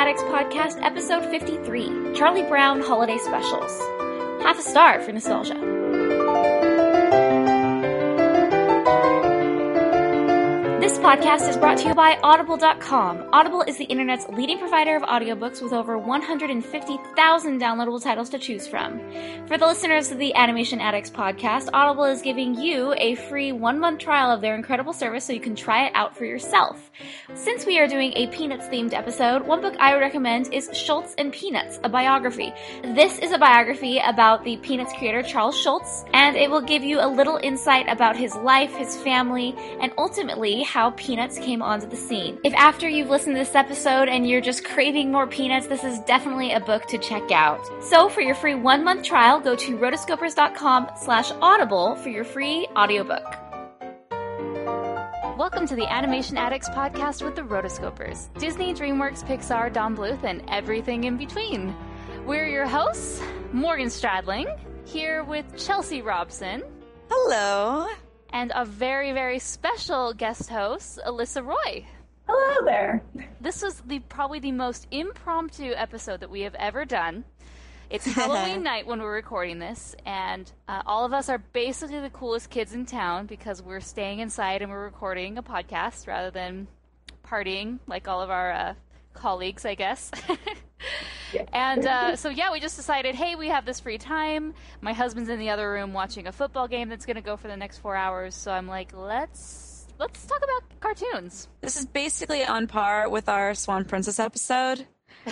Addicts Podcast, episode 53, Charlie Brown Holiday Specials. Half a star for nostalgia. This podcast is brought to you by Audible.com. Audible is the internet's leading provider of audiobooks with over 150,000 downloadable titles to choose from. For the listeners of the Animation Addicts podcast, Audible is giving you a free 1-month trial of their incredible service so you can try it out for yourself. Since we are doing a Peanuts-themed episode, one book I would recommend is Schulz and Peanuts, a biography. This is a biography about the Peanuts creator Charles Schulz, and it will give you a little insight about his life, his family, and ultimately how Peanuts came onto the scene. If after you've listened to this episode and you're just craving more Peanuts, this is definitely a book to check out. So for your free 1-month trial, go to rotoscopers.com/audible for your free audiobook. Welcome to the Animation Addicts podcast with the Rotoscopers. Disney, DreamWorks, Pixar, Don Bluth, and everything in between. We're your hosts, Morgan Stradling, here with Chelsea Robson. Hello. And a very, very special guest host, Alyssa Roy. Hello there. This was probably the most impromptu episode that we have ever done. It's Halloween night when we're recording this, and all of us are basically the coolest kids in town because we're staying inside and we're recording a podcast rather than partying like all of our colleagues, I guess. Yeah. And we just decided, hey, we have this free time. My husband's in the other room watching a football game that's going to go for the next 4 hours. So I'm like, let's talk about cartoons. This is basically on par with our Swan Princess episode,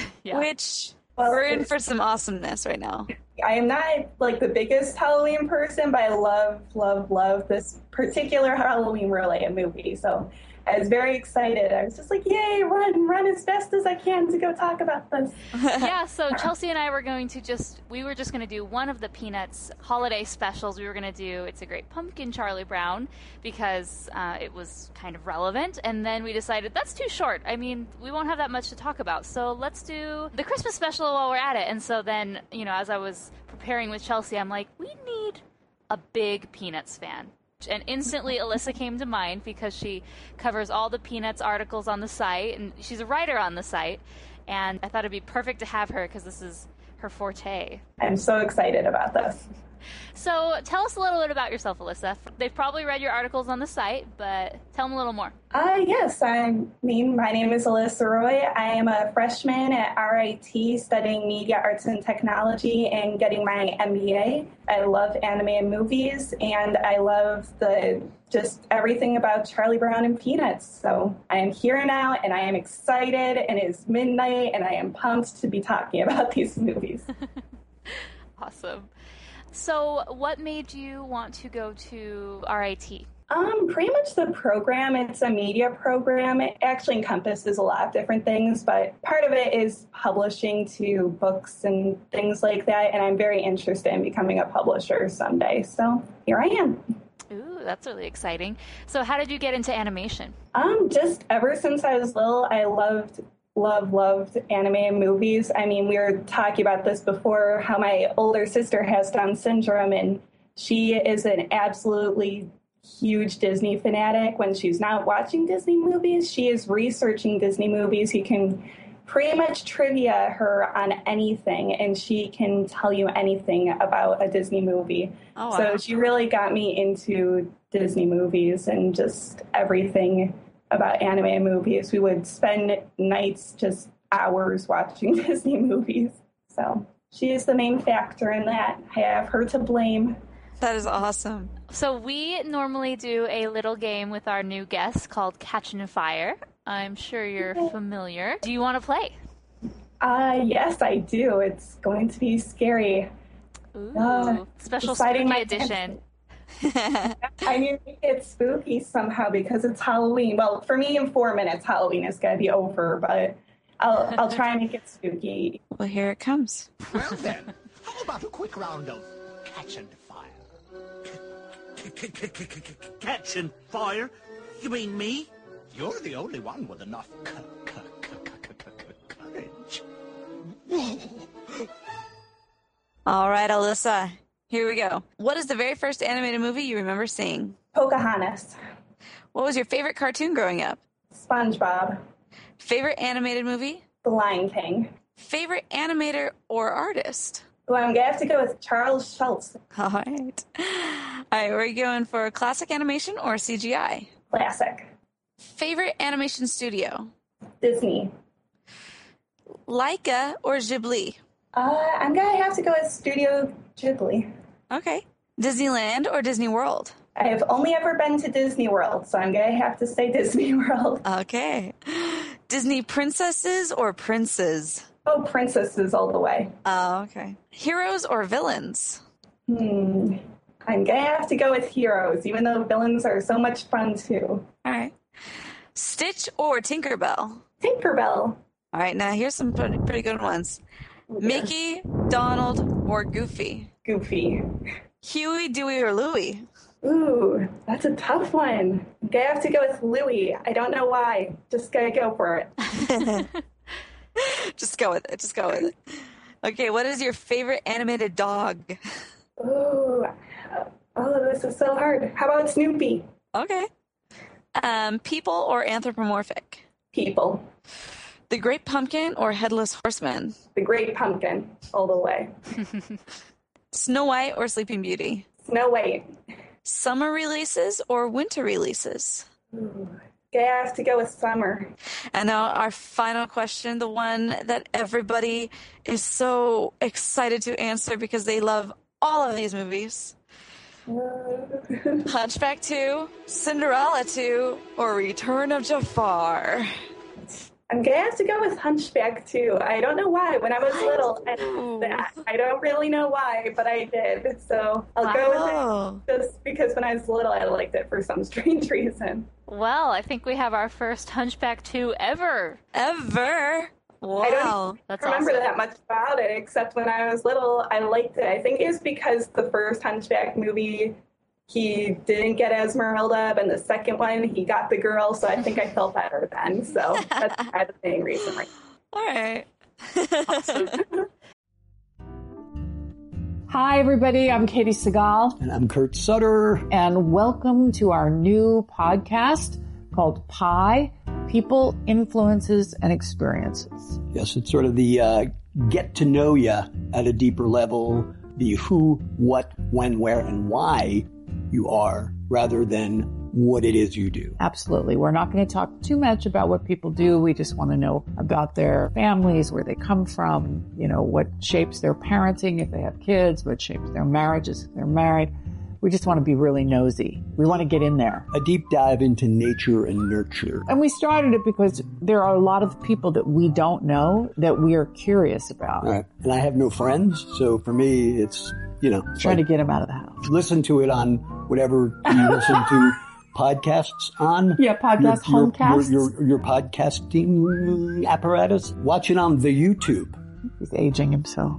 which we're in for some awesomeness right now. I am not like the biggest Halloween person, but I love this particular Halloween-related movie. So I was very excited. I was just like, yay, run as fast as I can to go talk about this. Yeah, so Chelsea and I were just going to do one of the Peanuts holiday specials. We were going to do It's a Great Pumpkin, Charlie Brown, because it was kind of relevant. And then we decided that's too short. I mean, we won't have that much to talk about. So let's do the Christmas special while we're at it. And so then, as I was preparing with Chelsea, I'm like, we need a big Peanuts fan. And instantly Alyssa came to mind because she covers all the Peanuts articles on the site, and she's a writer on the site, and I thought it'd be perfect to have her because this is her forte. I'm so excited about this. So tell us a little bit about yourself, Alyssa. They've probably read your articles on the site, but tell them a little more. Yes, my name is Alyssa Roy. I am a freshman at RIT studying media arts and technology and getting my MBA. I love animated movies, and I love just everything about Charlie Brown and Peanuts. So I am here now, and I am excited, and it is midnight, and I am pumped to be talking about these movies. Awesome. So what made you want to go to RIT? Pretty much the program. It's a media program. It actually encompasses a lot of different things, but part of it is publishing to books and things like that, and I'm very interested in becoming a publisher someday. So here I am. Ooh, that's really exciting. So how did you get into animation? Just ever since I was little, I loved animated movies. I mean, we were talking about this before, how my older sister has Down syndrome, and she is an absolutely huge Disney fanatic. When she's not watching Disney movies, she is researching Disney movies. You can pretty much trivia her on anything, and she can tell you anything about a Disney movie. Oh, wow. So she really got me into Disney movies and just everything about animated movies. We would spend nights, just hours watching Disney movies. So she is the main factor in that. I have her to blame. That is awesome. So we normally do a little game with our new guests called Catchin' Fire. I'm sure you're familiar. Do you want to play? Yes, I do. It's going to be scary. Ooh, special spooky edition. I mean, it's spooky somehow because it's Halloween. Well, for me, in 4 minutes, Halloween is going to be over, but I'll try and make it spooky. Well, here it comes. Well then, how about a quick round of catch and fire? Catch and fire? You mean me? You're the only one with enough courage. All right, Alyssa. Here we go. What is the very first animated movie you remember seeing? Pocahontas. What was your favorite cartoon growing up? SpongeBob. Favorite animated movie? The Lion King. Favorite animator or artist? Well, I'm going to have to go with Charles Schultz. All right. All right, we're going for classic animation or CGI? Classic. Favorite animation studio? Disney. Laika or Ghibli? I'm going to have to go with Studio Ghibli. Okay. Disneyland or Disney World? I have only ever been to Disney World, so I'm going to have to say Disney World. Okay. Disney princesses or princes? Oh, princesses all the way. Oh, okay. Heroes or villains? I'm going to have to go with heroes, even though villains are so much fun, too. All right. Stitch or Tinkerbell? Tinkerbell. All right, now here's some pretty good ones. Mickey, Donald, or Goofy? Goofy. Huey, Dewey, or Louie? Ooh, that's a tough one. I'm going to have to go with Louie. I don't know why. Just going to go for it. Just go with it. Just go with it. Okay, what is your favorite animated dog? Ooh, this is so hard. How about Snoopy? Okay. People or anthropomorphic? People. The Great Pumpkin or Headless Horseman? The Great Pumpkin, all the way. Snow White or Sleeping Beauty? Snow White. Summer releases or winter releases? Ooh, I have to go with summer. And now our final question, the one that everybody is so excited to answer because they love all of these movies. Hunchback 2, Cinderella 2, or Return of Jafar? I'm going to have to go with Hunchback 2. I don't know why. When I was little, I don't really know why, but I did. So I'll go with it just because when I was little, I liked it for some strange reason. Well, I think we have our first Hunchback 2 ever. Ever? Wow. I don't remember that much about it, except when I was little, I liked it. I think it was because the first Hunchback movie, he didn't get Esmeralda, and the second one, he got the girl, so I think I felt better then. So that's kind of the main reason. Right? All right. Awesome. Hi, everybody. I'm Katie Segal. And I'm Kurt Sutter. And welcome to our new podcast called Pi, People, Influences, and Experiences. Yes, it's sort of the get to know you at a deeper level, the who, what, when, where, and why you are, rather than what it is you do. Absolutely. We're not going to talk too much about what people do. We just want to know about their families, where they come from, what shapes their parenting if they have kids, what shapes their marriages if they're married. We just want to be really nosy. We want to get in there. A deep dive into nature and nurture. And we started it because there are a lot of people that we don't know that we are curious about. Right. And I have no friends, so for me, it's, trying to get them out of the house. Listen to it on whatever you listen to podcasts on. Yeah, homecasts. Your podcasting apparatus. Watch it on the YouTube. He's aging himself.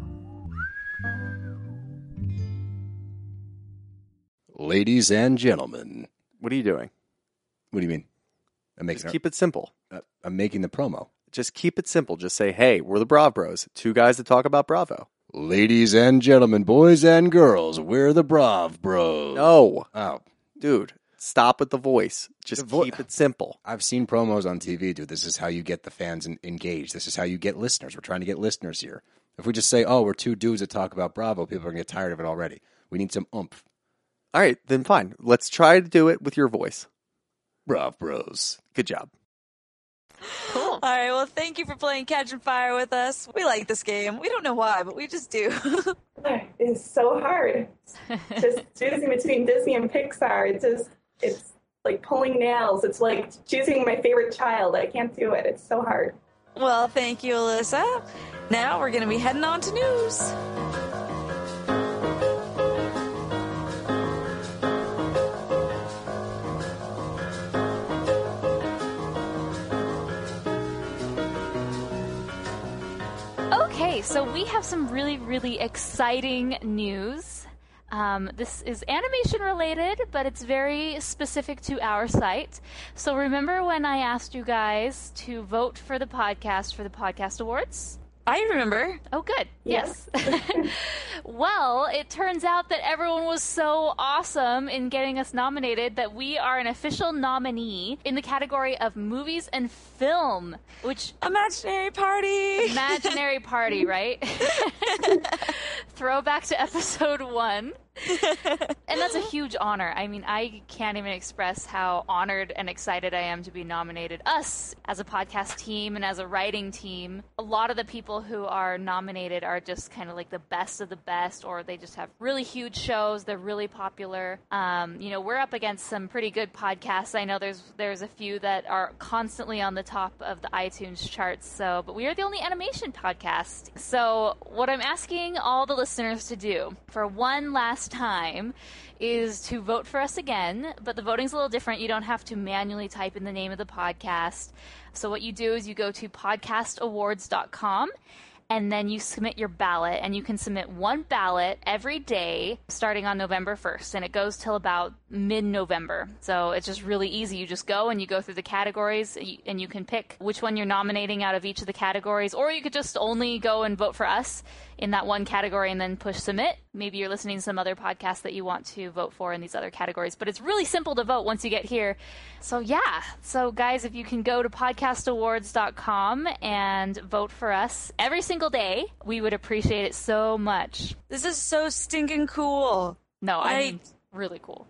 Ladies and gentlemen. What are you doing? What do you mean? Just keep it simple. I'm making the promo. Just keep it simple. Just say, hey, we're the Brav Bros. Two guys that talk about Bravo. Ladies and gentlemen, boys and girls, we're the Brav Bros. No. Oh. Dude, stop with the voice. Just keep it simple. I've seen promos on TV, dude. This is how you get the fans engaged. This is how you get listeners. We're trying to get listeners here. If we just say, oh, we're two dudes that talk about Bravo, people are going to get tired of it already. We need some oomph. All right, then fine. Let's try to do it with your voice. Brav Bros. Good job. Cool. All right, well, thank you for playing Catch and Fire with us. We like this game. We don't know why, but we just do. It's so hard. Just choosing between Disney and Pixar. It's like pulling nails. It's like choosing my favorite child. I can't do it. It's so hard. Well, thank you, Alyssa. Now we're going to be heading on to news. Okay, so we have some really, really exciting news. This is animation related, but it's very specific to our site. So remember when I asked you guys to vote for the podcast Awards? I remember. Oh, good. Yes. Well, it turns out that everyone was so awesome in getting us nominated that we are an official nominee in the category of movies and film, which... Imaginary party! Imaginary party, right? Throwback to episode 1. And that's a huge honor. I mean, I can't even express how honored and excited I am to be nominated. Us, as a podcast team and as a writing team, a lot of the people who are nominated are just kind of like the best of the best, or they just have really huge shows. They're really popular. We're up against some pretty good podcasts. I know there's a few that are constantly on the top of the iTunes charts. But we are the only animation podcast. So what I'm asking all the listeners to do for one last time is to vote for us again, but the voting's a little different. You don't have to manually type in the name of the podcast. So what you do is you go to podcastawards.com and then you submit your ballot, and you can submit one ballot every day starting on November 1st, and it goes till about mid-November. So it's just really easy. You just go and you go through the categories, and you can pick which one you're nominating out of each of the categories, or you could just only go and vote for us in that one category and then push submit. Maybe you're listening to some other podcast that you want to vote for in these other categories, but it's really simple to vote once you get here. So guys, if you can go to podcastawards.com and vote for us every single day, we would appreciate it so much. This is so stinking cool. No, I mean, really cool.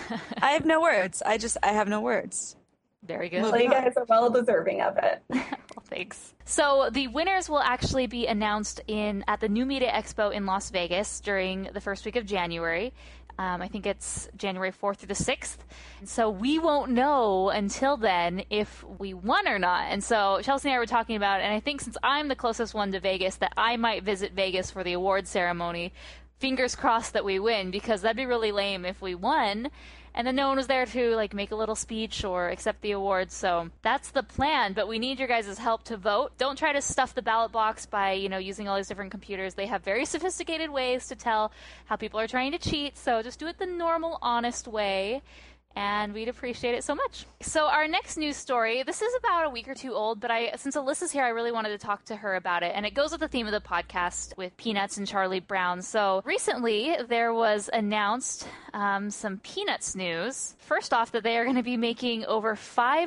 I have no words. I have no words. Very good. Well, you guys are well deserving of it. Well, thanks. So the winners will actually be announced at the New Media Expo in Las Vegas during the first week of January. I think it's January 4th through the 6th. So we won't know until then if we won or not. And so Chelsea and I were talking about it, and I think since I'm the closest one to Vegas, that I might visit Vegas for the award ceremony. Fingers crossed that we win, because that'd be really lame if we won and then no one was there to make a little speech or accept the awards. So that's the plan, but we need your guys' help to vote. Don't try to stuff the ballot box by using all these different computers. They have very sophisticated ways to tell how people are trying to cheat, so just do it the normal, honest way, and we'd appreciate it so much. So our next news story, this is about a week or two old, but since Alyssa's here, I really wanted to talk to her about it, and it goes with the theme of the podcast with Peanuts and Charlie Brown. So recently, there was announced some Peanuts news. First off, that they are going to be making over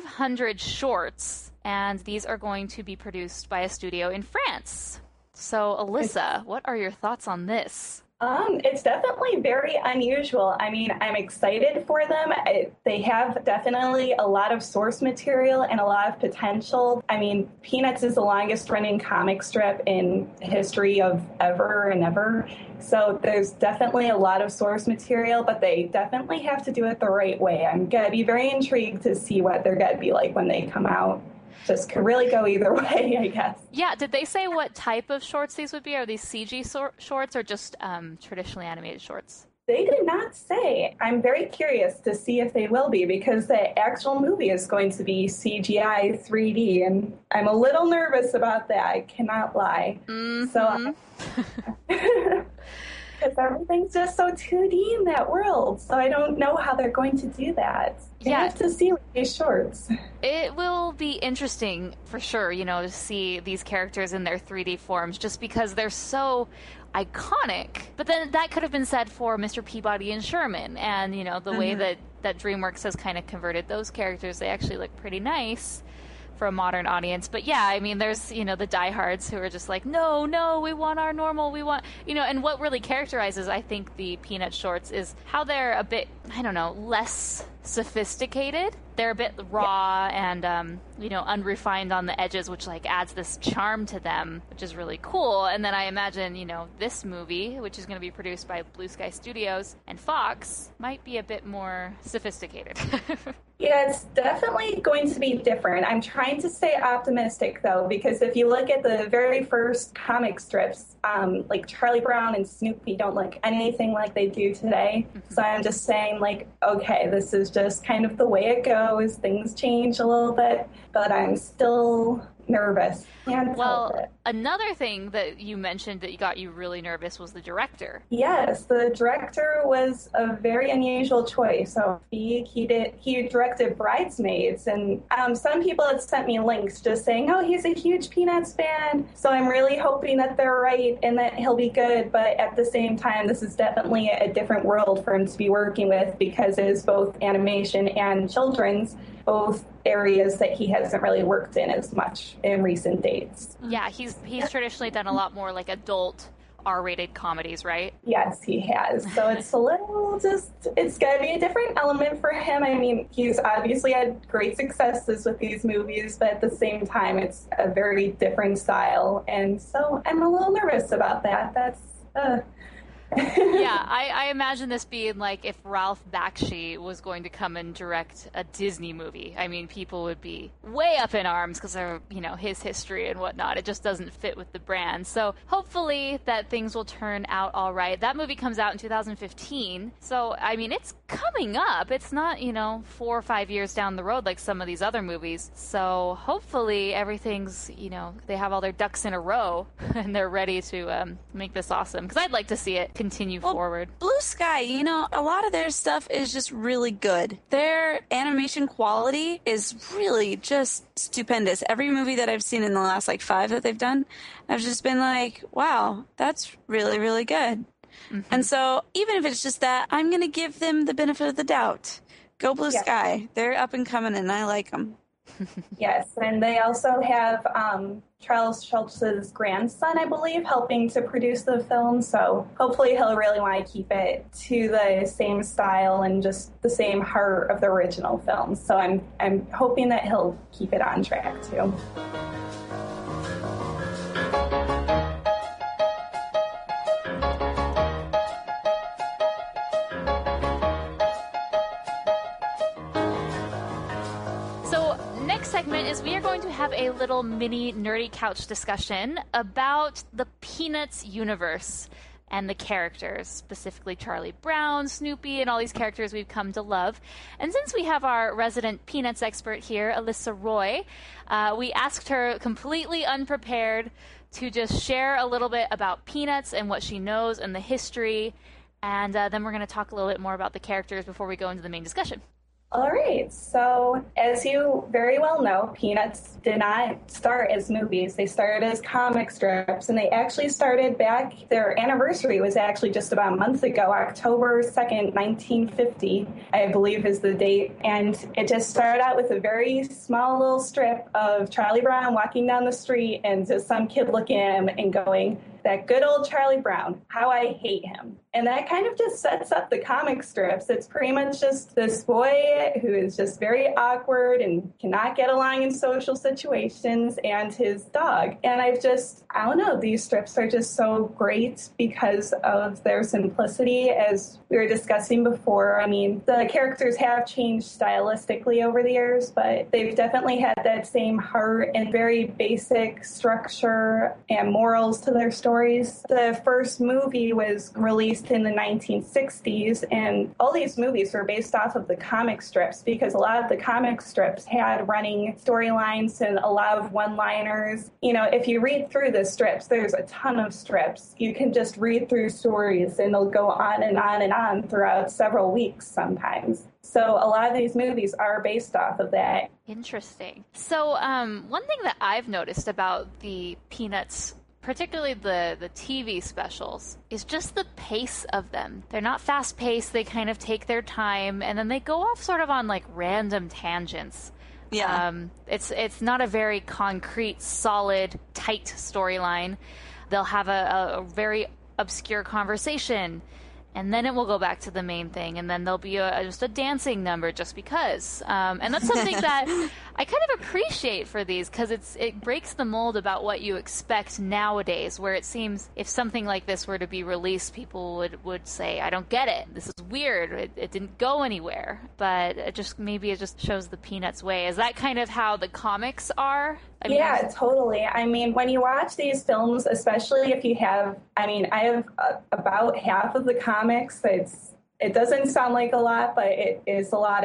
500 shorts, and these are going to be produced by a studio in France. So Alyssa, what are your thoughts on this? It's definitely very unusual. I mean, I'm excited for them. They have definitely a lot of source material and a lot of potential. I mean, Peanuts is the longest running comic strip in history of ever and ever. So there's definitely a lot of source material, but they definitely have to do it the right way. I'm going to be very intrigued to see what they're going to be like when they come out. Just could really go either way, I guess. Yeah, did they say what type of shorts these would be? Are these CG shorts or just traditionally animated shorts? They did not say. I'm very curious to see if they will be, because the actual movie is going to be CGI 3D, and I'm a little nervous about that. I cannot lie. Mm-hmm. So, because everything's just so 2D in that world, so I don't know how they're going to do that. You have to see these shorts. It will be interesting for sure, to see these characters in their 3D forms, just because they're so iconic. But then that could have been said for Mr. Peabody and Sherman, and the way that DreamWorks has kind of converted those characters, they actually look pretty nice for a modern audience. But yeah, I mean, there's the diehards who are just like, no, we want our normal, we want and what really characterizes, I think, the Peanut shorts is how they're a bit, less sophisticated. They're a bit raw and unrefined on the edges, which adds this charm to them, which is really cool. And then I imagine this movie, which is going to be produced by Blue Sky Studios and Fox, might be a bit more sophisticated. Yeah, it's definitely going to be different. I'm trying to stay optimistic, though, because if you look at the very first comic strips, like Charlie Brown and Snoopy don't look anything like they do today. Mm-hmm. So I'm just saying, okay, this is just kind of the way it goes. Things change a little bit, but I'm still nervous. Can't help it. Another thing that you mentioned that got you really nervous was the director. Yes, the director was a very unusual choice. So he directed Bridesmaids, and some people had sent me links just saying, oh, he's a huge Peanuts fan. So I'm really hoping that they're right and that he'll be good. But at the same time, this is definitely a different world for him to be working with because it is both animation and children's, both areas that he hasn't really worked in as much in recent dates. Yeah, he's traditionally done a lot more like adult R-rated comedies, right? Yes, he has. So it's a little it's got to be a different element for him. I mean, he's obviously had great successes with these movies, but at the same time, it's a very different style. And so I'm a little nervous about that. That's, Yeah, I imagine this being like if Ralph Bakshi was going to come and direct a Disney movie. I mean, people would be way up in arms because of, his history and whatnot. It just doesn't fit with the brand. So hopefully that things will turn out all right. That movie comes out in 2015. So, I mean, it's coming up. It's not, 4 or 5 years down the road like some of these other movies. So hopefully everything's, they have all their ducks in a row and they're ready to make this awesome. Because I'd like to see it continue forward. Blue Sky, a lot of their stuff is just really good. Their animation quality is really just stupendous. Every movie that I've seen in the last 5 that they've done, I've just been like, wow, that's really, really good. Mm-hmm. And so even if it's just that, I'm going to give them the benefit of the doubt. Go Blue Sky. They're up and coming and I like them. Yes, and they also have Charles Schultz's grandson, I believe, helping to produce the film. So hopefully he'll really want to keep it to the same style and just the same heart of the original film. So I'm hoping that he'll keep it on track too. Segment is we are going to have a little mini nerdy couch discussion about the Peanuts universe and the characters, specifically Charlie Brown, Snoopy, and all these characters we've come to love. And since we have our resident Peanuts expert here, Alyssa Roy, we asked her completely unprepared to just share a little bit about Peanuts and what she knows and the history, and then we're going to talk a little bit more about the characters before we go into the main discussion. All right. So, as you very well know, Peanuts did not start as movies. They started as comic strips, and they actually started back, their anniversary was actually just about a month ago, October 2nd, 1950, I believe is the date. And it just started out with a very small little strip of Charlie Brown walking down the street and just some kid looking at him and going, that good old Charlie Brown, how I hate him. And that kind of just sets up the comic strips. It's pretty much just this boy who is just very awkward and cannot get along in social situations and his dog. And I don't know, these strips are just so great because of their simplicity, as we were discussing before. I mean, the characters have changed stylistically over the years, but they've definitely had that same heart and very basic structure and morals to their stories. The first movie was released in the 1960s, and all these movies were based off of the comic strips because a lot of the comic strips had running storylines and a lot of one-liners. If you read through the strips, there's a ton of strips. You can just read through stories and they'll go on and on and on throughout several weeks sometimes. So a lot of these movies are based off of that. Interesting. So one thing that I've noticed about the Peanuts, particularly the TV specials, is just the pace of them. They're not fast-paced. They kind of take their time, and then they go off sort of on random tangents. Yeah. It's not a very concrete, solid, tight storyline. They'll have a very obscure conversation, and then it will go back to the main thing, and then there'll be just a dancing number just because. And that's something that I kind of appreciate for these, because it breaks the mold about what you expect nowadays, where it seems if something like this were to be released, people would say, I don't get it. This is weird. It didn't go anywhere. But it just shows the Peanuts way. Is that kind of how the comics are? Totally. I mean, when you watch these films, especially if you have, I have about half of the comics. It doesn't sound like a lot, but it is a lot.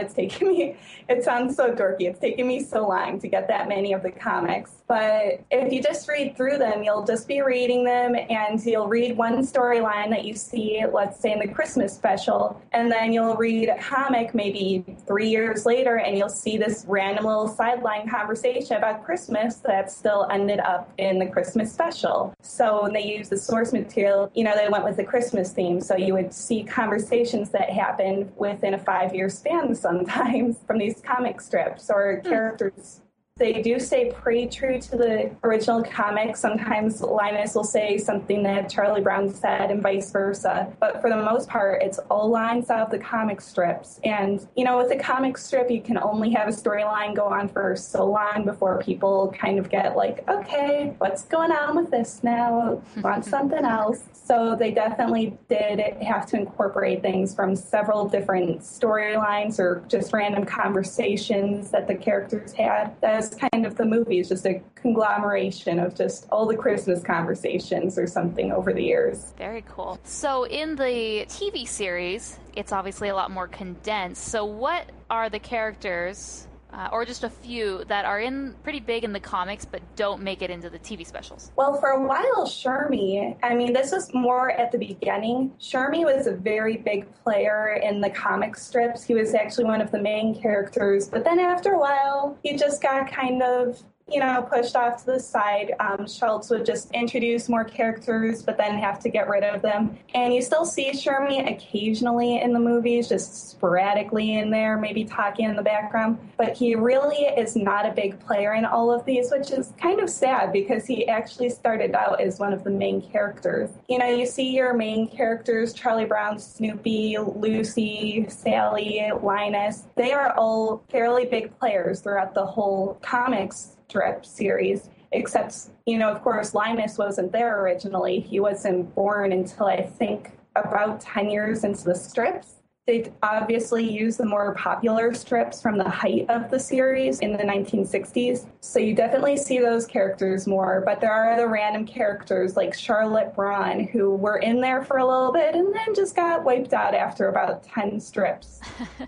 It sounds so dorky. It's taken me so long to get that many of the comics. But if you just read through them, you'll just be reading them and you'll read one storyline that you see, let's say in the Christmas special, and then you'll read a comic maybe 3 years later and you'll see this random little sideline conversation about Christmas that still ended up in the Christmas special. So when they use the source material, they went with the Christmas theme. So you would see conversations that happen within a 5-year span sometimes from these comic strips or characters. They do stay pretty true to the original comic. Sometimes Linus will say something that Charlie Brown said and vice versa. But for the most part, it's all lines out of the comic strips. And, with a comic strip, you can only have a storyline go on for so long before people kind of get like, okay, what's going on with this now? Want something else? So they definitely did have to incorporate things from several different storylines or just random conversations that the characters had. That's kind of the movie. It's just a conglomeration of just all the Christmas conversations or something over the years. Very cool. So in the TV series, it's obviously a lot more condensed. So what are the characters, or just a few, that are pretty big in the comics but don't make it into the TV specials? Well, for a while, Shermie, this was more at the beginning. Shermie was a very big player in the comic strips. He was actually one of the main characters. But then after a while, he just got kind of pushed off to the side. Schultz would just introduce more characters, but then have to get rid of them. And you still see Shermie occasionally in the movies, just sporadically in there, maybe talking in the background. But he really is not a big player in all of these, which is kind of sad because he actually started out as one of the main characters. You see your main characters, Charlie Brown, Snoopy, Lucy, Sally, Linus. They are all fairly big players throughout the whole comics strip series, except, of course, Linus wasn't there originally. He wasn't born until I think about 10 years into the strips. They obviously used the more popular strips from the height of the series in the 1960s. So you definitely see those characters more, but there are other random characters like Charlotte Braun who were in there for a little bit and then just got wiped out after about 10 strips.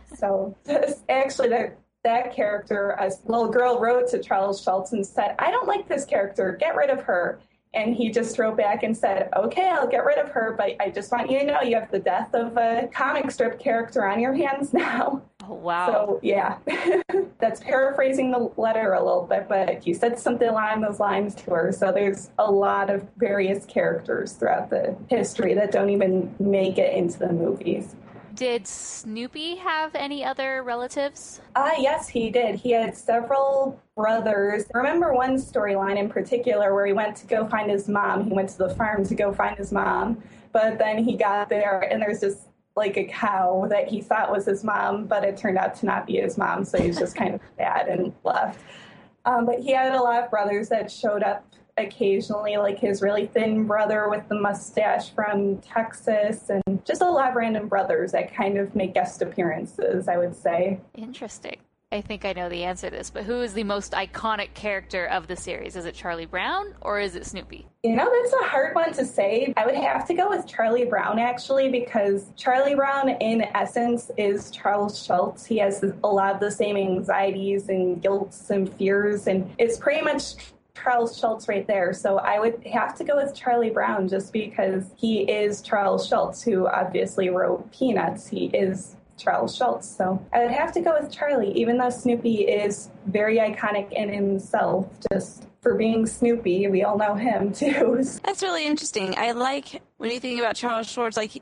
So actually, that character, a little girl wrote to Charles Schultz and said, I don't like this character, get rid of her. And he just wrote back and said, okay, I'll get rid of her, but I just want you to know you have the death of a comic strip character on your hands now. Oh, wow. So, yeah, that's paraphrasing the letter a little bit, but he said something along those lines to her. So there's a lot of various characters throughout the history that don't even make it into the movies. Did Snoopy have any other relatives? Yes, he did. He had several brothers. I remember one storyline in particular where he went to go find his mom. He went to the farm to go find his mom, but then he got there and there's just like a cow that he thought was his mom, but it turned out to not be his mom, so he's just kind of sad and left. But he had a lot of brothers that showed up occasionally, like his really thin brother with the mustache from Texas, and just a lot of random brothers that kind of make guest appearances, I would say. Interesting. I think I know the answer to this, but who is the most iconic character of the series? Is it Charlie Brown or is it Snoopy? That's a hard one to say. I would have to go with Charlie Brown, actually, because Charlie Brown, in essence, is Charles Schultz. He has a lot of the same anxieties and guilts and fears, and it's pretty much Charles Schultz right there. So I would have to go with Charlie Brown just because he is Charles Schultz, who obviously wrote Peanuts. He is Charles Schultz. So I would have to go with Charlie, even though Snoopy is very iconic in himself. Just for being Snoopy, we all know him too. That's really interesting. I like when you think about Charles Schultz, like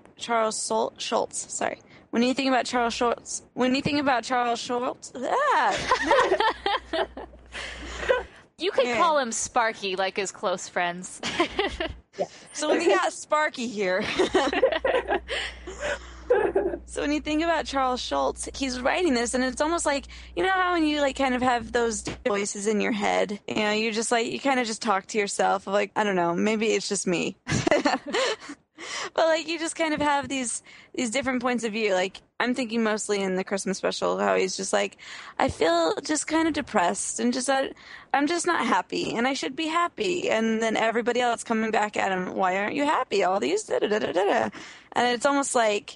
Schultz, sorry. When you think about Charles Schultz, You could call him Sparky, like his close friends. Yeah. So we got Sparky here. So when you think about Charles Schultz, he's writing this, and it's almost like, how when you kind of have those voices in your head, you just you kind of just talk to yourself of I don't know, maybe it's just me. But you just kind of have these different points of view. I'm thinking mostly in the Christmas special how he's just I feel just kind of depressed and just I'm just not happy and I should be happy. And then everybody else coming back at him, why aren't you happy? All these da-da-da-da-da. And it's almost like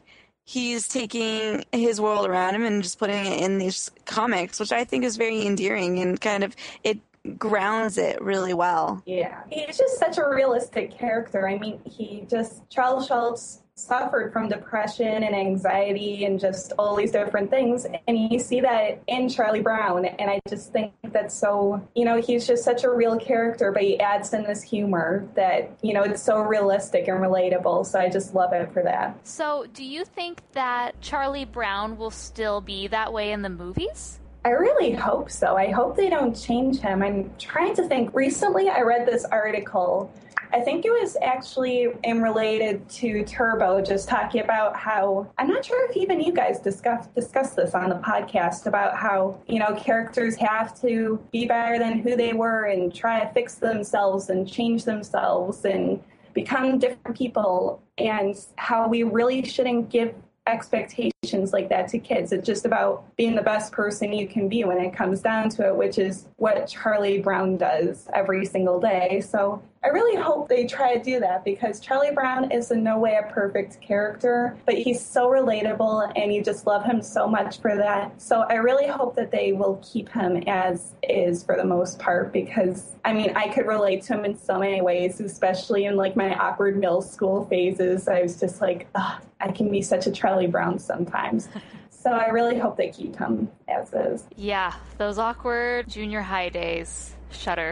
he's taking his world around him and just putting it in these comics, which I think is very endearing and kind of it grounds it really well. Yeah. He's just such a realistic character. I mean, Charles Schultz suffered from depression and anxiety and just all these different things. And you see that in Charlie Brown. And I just think that's so, he's just such a real character, but he adds in this humor that, it's so realistic and relatable. So I just love it for that. So do you think that Charlie Brown will still be that way in the movies? I really hope so. I hope they don't change him. I'm trying to think. Recently, I read this article. I think it was actually related to Turbo, just talking about how, I'm not sure if even you guys discussed this on the podcast, about how, characters have to be better than who they were and try to fix themselves and change themselves and become different people, and how we really shouldn't give expectations like that to kids. It's just about being the best person you can be when it comes down to it, which is what Charlie Brown does every single day. So I really hope they try to do that, because Charlie Brown is in no way a perfect character, but he's so relatable and you just love him so much for that. So I really hope that they will keep him as is for the most part, because I could relate to him in so many ways, especially in like my awkward middle school phases. I was just like, I can be such a Charlie Brown sometimes. So I really hope they keep him as is. Yeah, those awkward junior high days. Shudder.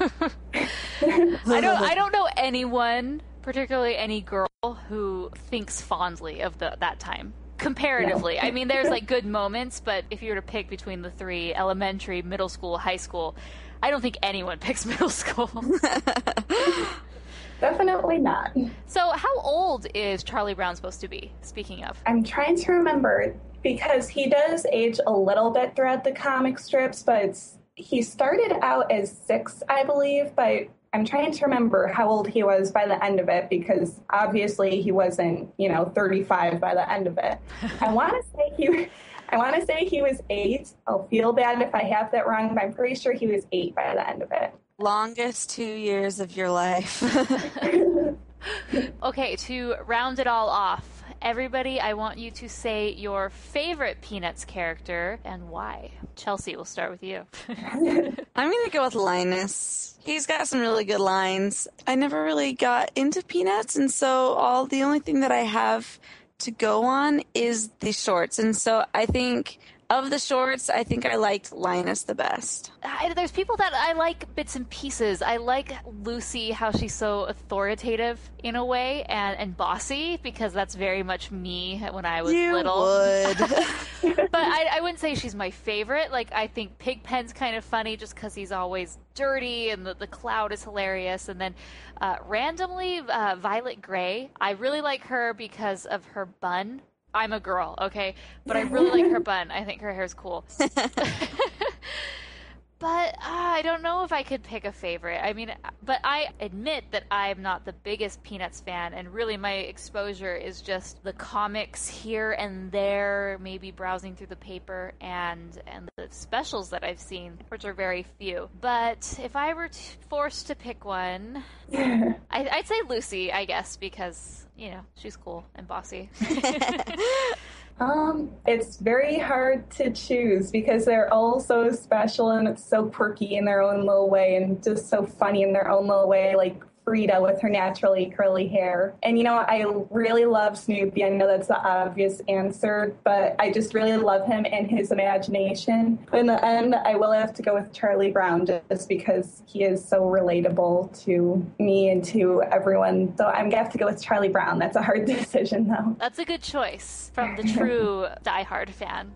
I don't know anyone, particularly any girl, who thinks fondly of that time. Comparatively. No. I mean, there's like good moments, but if you were to pick between the three, elementary, middle school, high school, I don't think anyone picks middle school. Definitely not. So how old is Charlie Brown supposed to be, speaking of? I'm trying to remember, because he does age a little bit throughout the comic strips, but he started out as 6, I believe, but I'm trying to remember how old he was by the end of it, because obviously he wasn't, 35 by the end of it. I want to say he was 8. I'll feel bad if I have that wrong, but I'm pretty sure he was 8 by the end of it. Longest 2 years of your life. Okay, to round it all off, everybody, I want you to say your favorite Peanuts character and why. Chelsea, we'll start with you. I'm going to go with Linus. He's got some really good lines. I never really got into Peanuts, and so the only thing that I have to go on is the shorts. And so I think of the shorts, I think I liked Linus the best. There's people that I like bits and pieces. I like Lucy, how she's so authoritative in a way, and bossy, because that's very much me when I was little. You would. But I wouldn't say she's my favorite. Like, I think Pigpen's kind of funny just because he's always dirty, and the Cloud is hilarious. And then randomly, Violet Gray. I really like her because of her bun. I'm a girl, okay? But I really like her bun. I think her hair's cool. But I don't know if I could pick a favorite. But I admit that I'm not the biggest Peanuts fan, and really my exposure is just the comics here and there, maybe browsing through the paper, and the specials that I've seen, which are very few. But if I were forced to pick one, I'd say Lucy, I guess, because she's cool and bossy. It's very hard to choose, because they're all so special and it's so quirky in their own little way and just so funny in their own little way, like Frida with her naturally curly hair. And, I really love Snoopy. I know that's the obvious answer, but I just really love him and his imagination. But in the end, I will have to go with Charlie Brown, just because he is so relatable to me and to everyone. So I'm going to have to go with Charlie Brown. That's a hard decision, though. That's a good choice from the true diehard fan.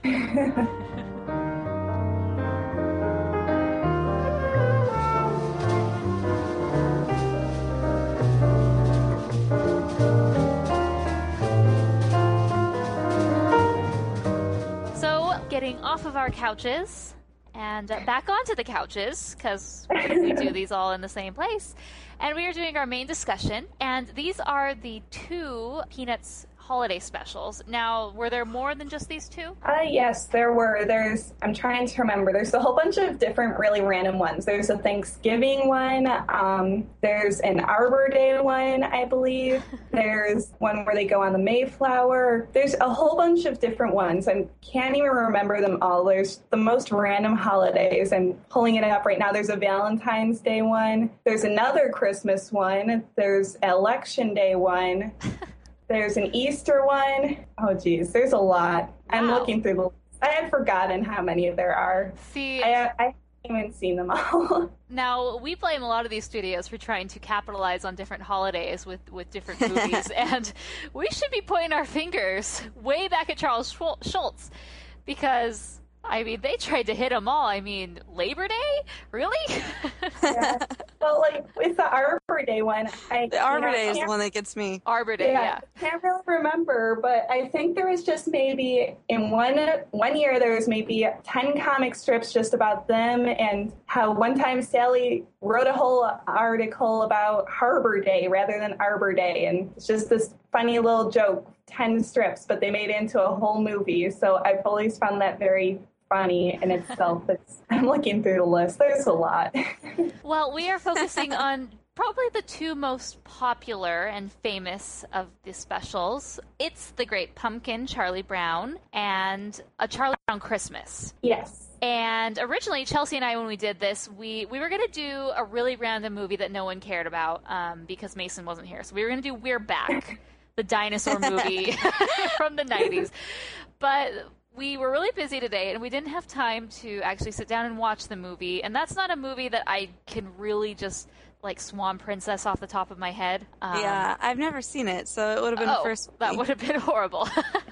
Getting off of our couches and back onto the couches, because we do these all in the same place. And we are doing our main discussion, and these are the 2 Peanuts holiday specials. Now, were there more than just these two? Yes, there were. I'm trying to remember. There's a whole bunch of different really random ones. There's a Thanksgiving one. There's an Arbor Day one, I believe. There's one where they go on the Mayflower. There's a whole bunch of different ones. I can't even remember them all. There's the most random holidays. I'm pulling it up right now. There's a Valentine's Day one. There's another Christmas one. There's Election Day one. There's an Easter one. Oh, geez, there's a lot. Wow. I'm looking through the list. I had forgotten how many there are. See, I haven't even seen them all. Now, we blame a lot of these studios for trying to capitalize on different holidays with different movies, and we should be pointing our fingers way back at Charles Schultz, because, I mean, they tried to hit them all. I mean, Labor Day? Really? Yeah. Well, like, with the Arbor Day one, the Arbor Day is the one that gets me. Arbor Day, yeah. I can't really remember, but I think there was just maybe, in one year, there was maybe 10 comic strips just about them, and how one time Sally wrote a whole article about Harbor Day rather than Arbor Day, and it's just this funny little joke, 10 strips, but they made it into a whole movie, so I've always found that very funny in itself. I'm looking through the list. There's a lot. Well, we are focusing on probably the two most popular and famous of the specials. It's The Great Pumpkin, Charlie Brown, and A Charlie Brown Christmas. Yes. And originally, Chelsea and I, when we did this, we were going to do a really random movie that no one cared about because Mason wasn't here. So we were going to do We're Back, the dinosaur movie from the 90s. But we were really busy today, and we didn't have time to actually sit down and watch the movie. And that's not a movie that I can really just, like, Swan Princess off the top of my head. Yeah, I've never seen it, so it would have been the first movie. That would have been horrible.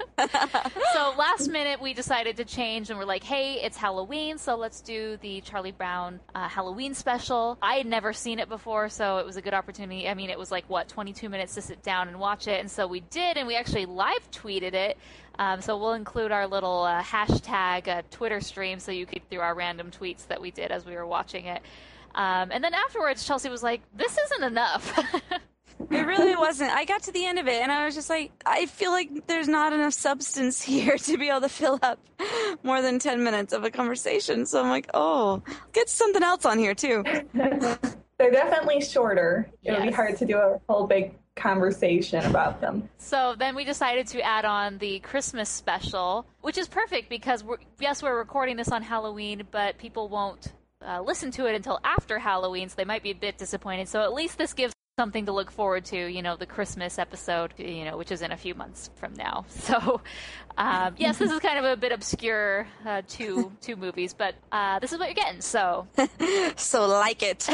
So last minute, we decided to change, and we're like, hey, it's Halloween, so let's do the Charlie Brown Halloween special. I had never seen it before, so it was a good opportunity. I mean, it was like, 22 minutes to sit down and watch it, and so we did, and we actually live tweeted it. So we'll include our little hashtag Twitter stream so you could through our random tweets that we did as we were watching it. And then afterwards, Chelsea was like, this isn't enough. It really wasn't. I got to the end of it, and I was just like, I feel like there's not enough substance here to be able to fill up more than 10 minutes of a conversation. So I'm like, get something else on here, too. They're definitely shorter. It would be hard to do a whole big conversation about them. So then we decided to add on the Christmas special, which is perfect because we're recording this on Halloween, but people won't listen to it until after Halloween, so they might be a bit disappointed. So at least this gives something to look forward to, the Christmas episode, which is in a few months from now. So yes, this is kind of a bit obscure two movies, but this is what you're getting. So so like it.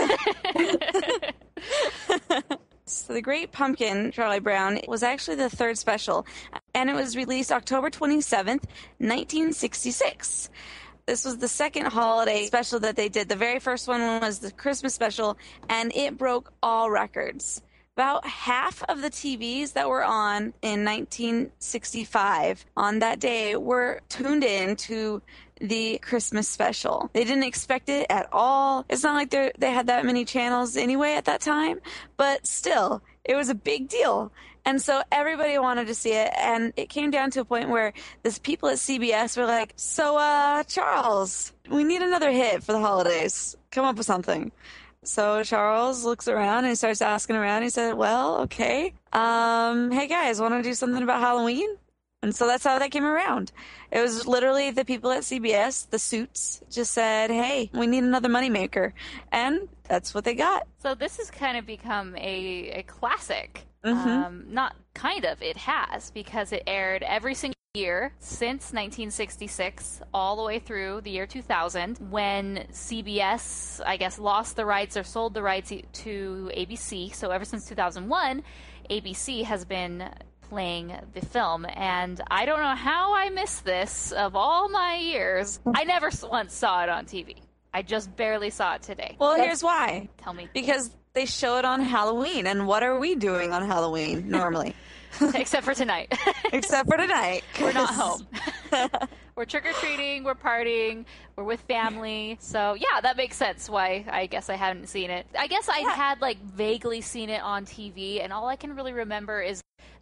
So The Great Pumpkin, Charlie Brown, was actually the third special, and it was released October 27th, 1966. This was the second holiday special that they did. The very first one was the Christmas special, and it broke all records. About half of the TVs that were on in 1965 on that day were tuned in to the Christmas special. They didn't expect it at all. It's not like they had that many channels anyway at that time, but still, it was a big deal. And so everybody wanted to see it, and it came down to a point where these people at CBS were like, so, Charles, we need another hit for the holidays. Come up with something. So Charles looks around and he starts asking around. He said, well, okay. Hey, guys, want to do something about Halloween? And so that's how that came around. It was literally the people at CBS, the suits, just said, hey, we need another moneymaker. And that's what they got. So this has kind of become a classic. Mm-hmm. Not kind of, it has, because it aired every single year since 1966 all the way through the year 2000 when CBS, I guess, lost the rights or sold the rights to ABC. So ever since 2001, ABC has been playing the film, and I don't know how I missed this of all my years. I never once saw it on TV. I just barely saw it today. Well, here's why. Tell me. Because they show it on Halloween, and what are we doing on Halloween normally? Except for tonight. Except for tonight. We're not home. We're trick-or-treating, we're partying, we're with family. So, yeah, that makes sense why I guess I hadn't seen it. I guess I had, vaguely seen it on TV, and all I can really remember is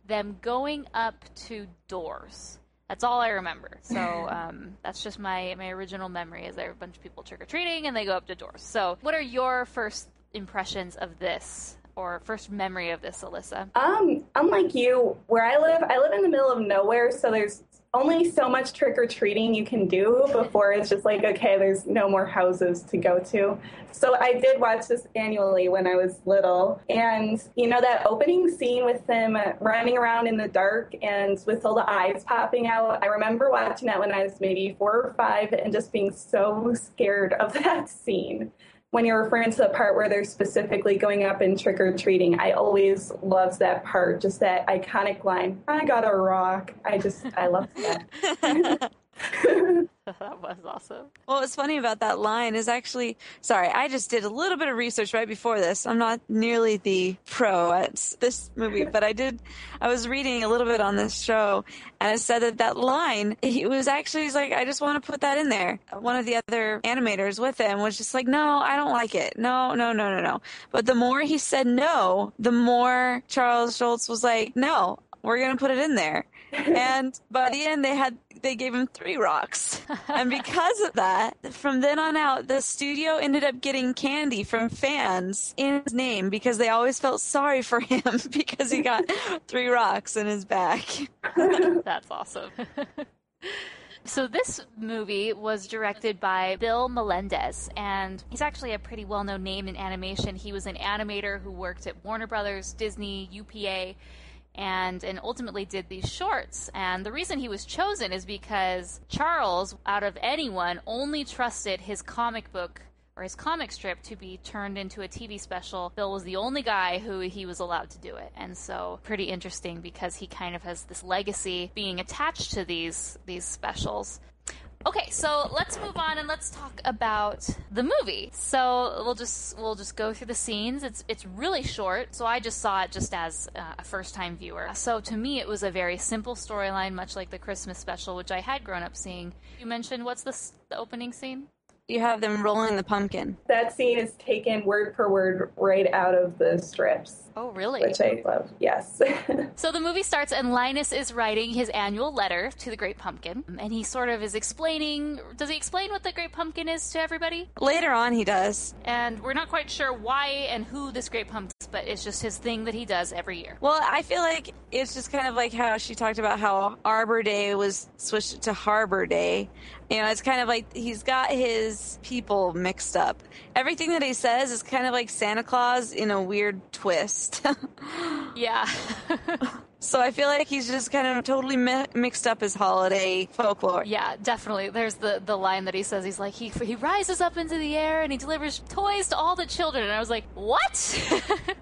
them going up to doors. That's all I remember. So that's just my original memory, is there are a bunch of people trick-or-treating and they go up to doors. So what are your first impressions of this, or first memory of this, Alyssa? Unlike you, where I live in the middle of nowhere, so there's only so much trick-or-treating you can do before it's just like, okay, there's no more houses to go to. So I did watch this annually when I was little. And, that opening scene with them running around in the dark and with all the eyes popping out, I remember watching that when I was maybe 4 or 5 and just being so scared of that scene. When you're referring to the part where they're specifically going up and trick-or-treating, I always loved that part, just that iconic line, I got a rock. I love that. That was awesome. Well, what's funny about that line is actually, sorry, I just did a little bit of research right before this. I'm not nearly the pro at this movie, but I was reading a little bit on this show, and it said that line, he's like, I just want to put that in there. One of the other animators with him was just like, no, I don't like it. No. But the more he said no, the more Charles Schulz was like, no, we're going to put it in there. And by the end, they gave him 3 rocks. And because of that, from then on out, the studio ended up getting candy from fans in his name because they always felt sorry for him because he got 3 rocks in his back. That's awesome. So this movie was directed by Bill Melendez, and he's actually a pretty well-known name in animation. He was an animator who worked at Warner Brothers, Disney, UPA, and ultimately did these shorts. And the reason he was chosen is because Charles, out of anyone, only trusted his comic book or his comic strip to be turned into a TV special. Bill was the only guy who he was allowed to do it. And so pretty interesting because he kind of has this legacy being attached to these specials. Okay, so let's move on and let's talk about the movie. So we'll just go through the scenes. It's really short, so I just saw it just as a first-time viewer. So to me, it was a very simple storyline, much like the Christmas special, which I had grown up seeing. You mentioned, what's the opening scene? You have them rolling the pumpkin. That scene is taken word for word right out of the strips. Oh, really? Which I love, yes. So the movie starts and Linus is writing his annual letter to the Great Pumpkin. And he sort of is explaining... Does he explain what the Great Pumpkin is to everybody? Later on, he does. And we're not quite sure why and who this Great Pumpkin is, but it's just his thing that he does every year. Well, I feel like it's just kind of like how she talked about how Arbor Day was switched to Harbor Day. It's kind of like he's got his people mixed up. Everything that he says is kind of like Santa Claus in a weird twist. Yeah. So I feel like he's just kind of totally mixed up his holiday folklore. Yeah, definitely. There's the line that he says, he's like, he rises up into the air and he delivers toys to all the children. And I was like, what?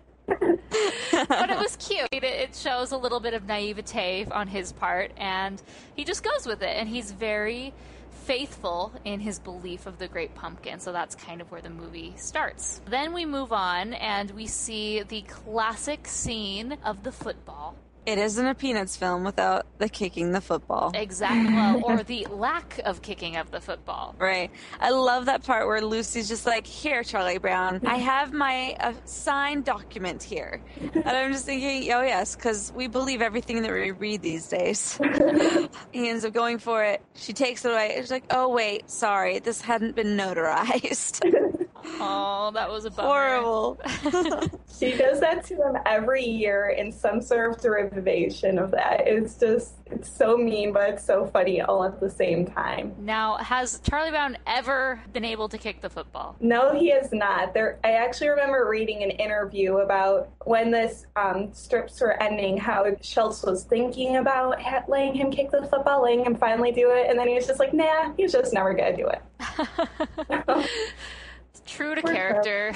But it was cute. It shows a little bit of naivete on his part, and he just goes with it. And he's very faithful in his belief of the Great Pumpkin, so that's kind of where the movie starts. Then we move on, and we see the classic scene of the football. It isn't a Peanuts film without the kicking the football. Exactly. Well, or the lack of kicking of the football. Right. I love that part where Lucy's just like, here, Charlie Brown, I have my signed document here. And I'm just thinking, oh, yes, because we believe everything that we read these days. He ends up going for it. She takes it away. She's like, oh, wait, sorry, this hadn't been notarized. Oh, that was a bummer. Horrible. She does that to him every year in some sort of derivation of that. It's so mean, but it's so funny all at the same time. Now, has Charlie Brown ever been able to kick the football? No, he has not. I actually remember reading an interview about when this strips were ending, how Schulz was thinking about letting him kick the football, letting him finally do it, and then he was just like, nah, he's just never going to do it. True to character.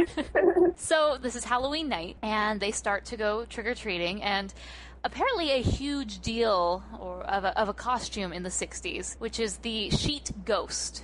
So this is Halloween night, and they start to go trick-or-treating, and apparently a huge deal of a costume in the 60s, which is the sheet ghost.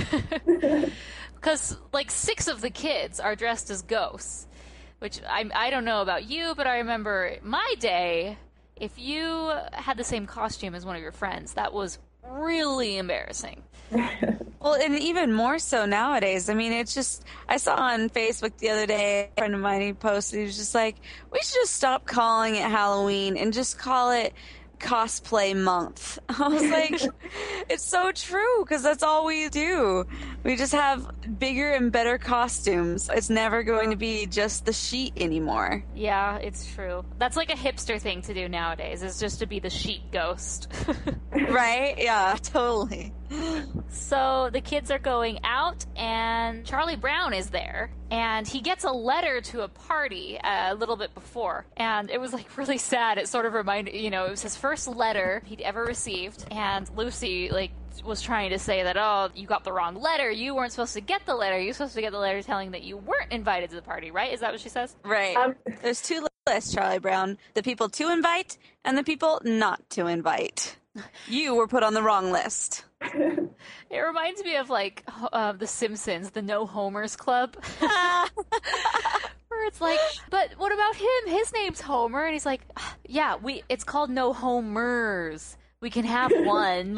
Because like 6 of the kids are dressed as ghosts, which I don't know about you, but I remember my day, if you had the same costume as one of your friends, that was really embarrassing. Well, and even more so nowadays. I mean, it's just, I saw on Facebook the other day, a friend of mine, he posted, he was just like, we should just stop calling it Halloween and just call it cosplay month. I was like, it's so true, because that's all we do. We just have bigger and better costumes. It's never going to be just the sheet anymore. Yeah, it's true. That's like a hipster thing to do nowadays, is just to be the sheet ghost. Right? Yeah, totally. So the kids are going out, and Charlie Brown is there, and he gets a letter to a party a little bit before, and it was like really sad. It sort of reminded, it was his first letter he'd ever received, and Lucy was trying to say that, oh, you got the wrong letter. You weren't supposed to get the letter. You're supposed to get the letter telling that you weren't invited to the party, right? Is that what she says? Right. There's two lists, Charlie Brown. The people to invite and the people not to invite. You were put on the wrong list. It reminds me of The Simpsons, the No Homers Club. Where it's like, but what about him? His name's Homer. And he's like, yeah, it's called No Homers. We can have one.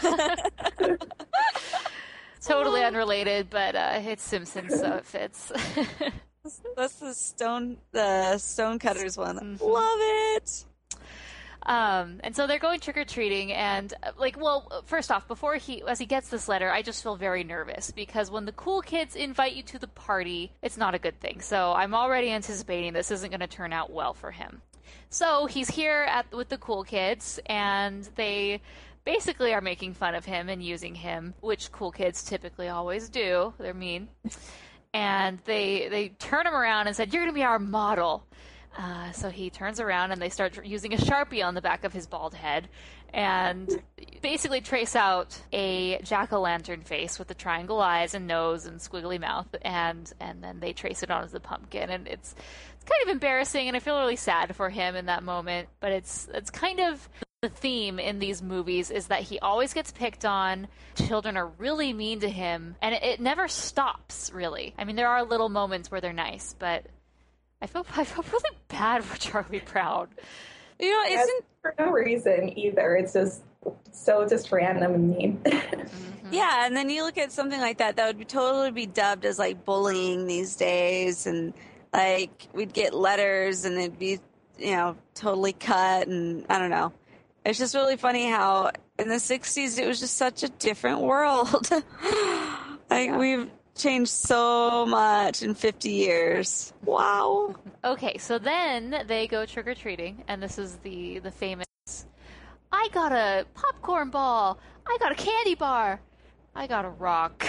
Totally unrelated, but it's Simpsons, so it fits. That's the Stonecutters one. Mm-hmm. Love it. And so they're going trick-or-treating, and first off, as he gets this letter, I just feel very nervous, because when the cool kids invite you to the party, it's not a good thing. So I'm already anticipating this isn't going to turn out well for him. So he's here with the cool kids, and they basically are making fun of him and using him, which cool kids typically always do. They're mean. And they turn him around and said, "You're going to be our model." So he turns around, and they start using a Sharpie on the back of his bald head and basically trace out a jack-o'-lantern face with the triangle eyes and nose and squiggly mouth, and then they trace it onto the pumpkin. And it's kind of embarrassing, and I feel really sad for him in that moment, but it's kind of the theme in these movies, is that he always gets picked on, children are really mean to him, and it never stops, really. I mean, there are little moments where they're nice, but I feel really bad for Charlie Brown. It's for no reason either. It's just random and mean. Mm-hmm. Yeah, and then you look at something like that would totally be dubbed as bullying these days, and we'd get letters and it'd be totally cut, and I don't know. It's just really funny how in the 60s it was just such a different world. We've changed so much in 50 years. Wow. Okay, so then they go trick-or-treating, and this is the famous, I got a popcorn ball, I got a candy bar, I got a rock.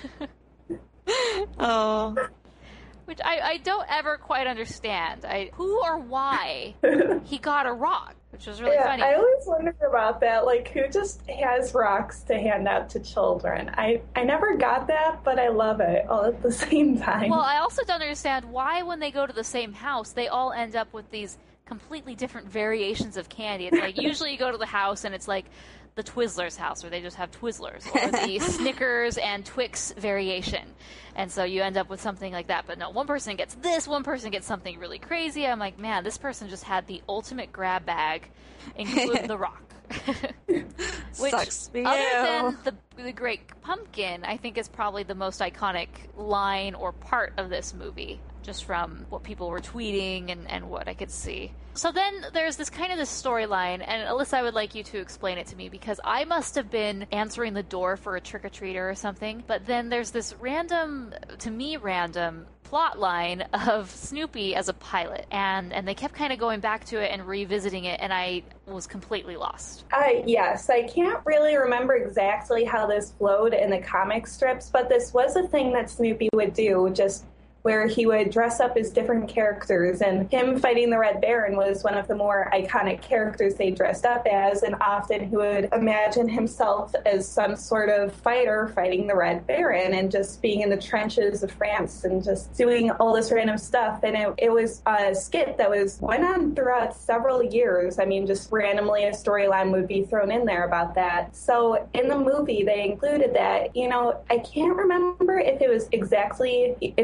Oh. Which I don't ever quite understand. Who or why he got a rock, which was really funny. I always wonder about that. Who just has rocks to hand out to children? I never got that, but I love it all at the same time. Well, I also don't understand why, when they go to the same house, they all end up with these completely different variations of candy. It's usually you go to the house and it's the Twizzlers house, where they just have Twizzlers, or the Snickers and Twix variation. And so you end up with something like that. But no, one person gets this, one person gets something really crazy. I'm like, man, this person just had the ultimate grab bag, including the rock. Which, sucks for you. Other than the Great Pumpkin, I think is probably the most iconic line or part of this movie, just from what people were tweeting and what I could see. So then there's this storyline, and Alyssa, I would like you to explain it to me, because I must have been answering the door for a trick-or-treater or something, but then there's this random plot line of Snoopy as a pilot, and they kept going back to it and revisiting it, and I was completely lost. Yes, I can't really remember exactly how this flowed in the comic strips, but this was a thing that Snoopy would do, just where he would dress up as different characters, and him fighting the Red Baron was one of the more iconic characters they dressed up as, and often he would imagine himself as some sort of fighter fighting the Red Baron and just being in the trenches of France and just doing all this random stuff. And it was a skit that went on throughout several years. I mean, just randomly a storyline would be thrown in there about that. So in the movie, they included that. I can't remember if it was exactly it tied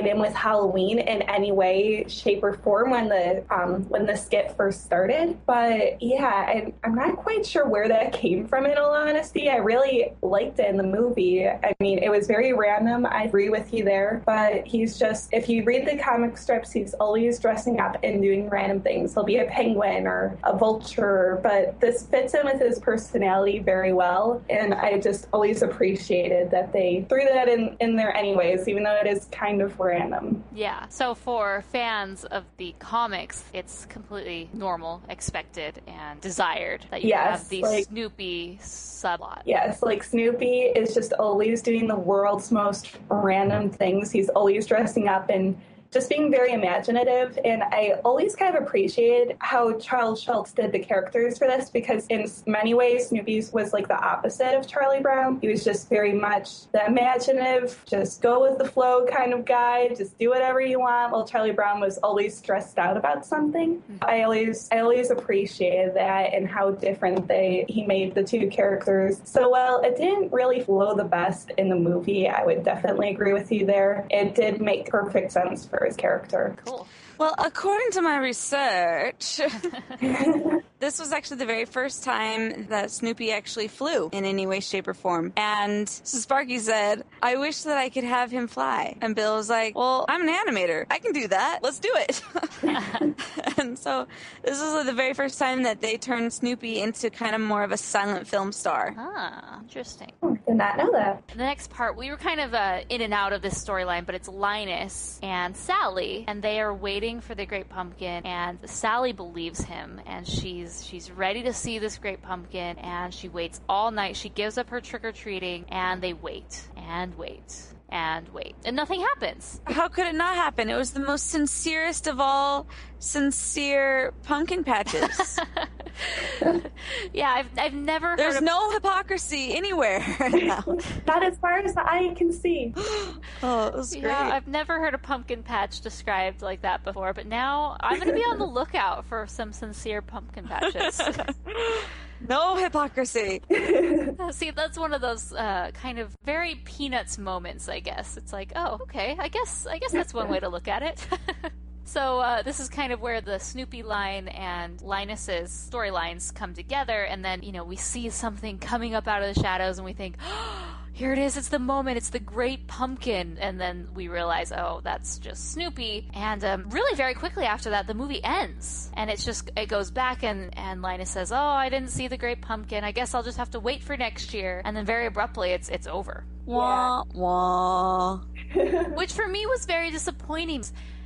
tied in with Halloween in any way, shape, or form when the skit first started. But yeah, I'm not quite sure where that came from, in all honesty. I really liked it in the movie. I mean, it was very random. I agree with you there. But he's just, if you read the comic strips, he's always dressing up and doing random things. He'll be a penguin or a vulture, but this fits in with his personality very well. And I just always appreciated that they threw that in there anyways, even though it is kind of random. Yeah, so for fans of the comics, it's completely normal, expected, and desired that you have the Snoopy subplot. Yes, like Snoopy is just always doing the world's most random things. He's always dressing up and just being very imaginative, and I always kind of appreciated how Charles Schultz did the characters for this, because in many ways Snoopy was like the opposite of Charlie Brown. He was just very much the imaginative, just go with the flow kind of guy, just do whatever you want, while Charlie Brown was always stressed out about something. I always appreciated that and how different he made the two characters. So while it didn't really flow the best in the movie, I would definitely agree with you there. It did make perfect sense for his character. Cool. Well, according to my research, this was actually the very first time that Snoopy actually flew in any way, shape, or form. And so Sparky said, I wish that I could have him fly. And Bill was like, well, I'm an animator. I can do that. Let's do it. And so this was the very first time that they turned Snoopy into kind of more of a silent film star. Ah, interesting. Did not know that. The next part, we were kind of in and out of this storyline, but it's Linus and Sally, and they are waiting for the Great Pumpkin, and Sally believes him, and she's ready to see this Great Pumpkin, and she waits all night. She gives up her trick-or-treating, and they wait and wait and wait, and nothing happens. How could it not happen? It was the most sincerest of all sincere pumpkin patches. Yeah, I've never heard There's no hypocrisy anywhere. Not as far as the eye can see. Oh, it was great. Yeah, I've never heard a pumpkin patch described like that before, but now I'm going to be on the lookout for some sincere pumpkin patches. No hypocrisy. See, that's one of those kind of very Peanuts moments, I guess. It's like, oh, okay, I guess that's one way to look at it. So this is kind of where the Snoopy line and Linus's storylines come together, and then, we see something coming up out of the shadows, and we think, oh, here it is, it's the moment, it's the Great Pumpkin, and then we realize, oh, that's just Snoopy, and really very quickly after that, the movie ends, and it goes back, and Linus says, oh, I didn't see the Great Pumpkin, I guess I'll just have to wait for next year, and then very abruptly, it's over. Wah, wah. Which for me was very disappointing.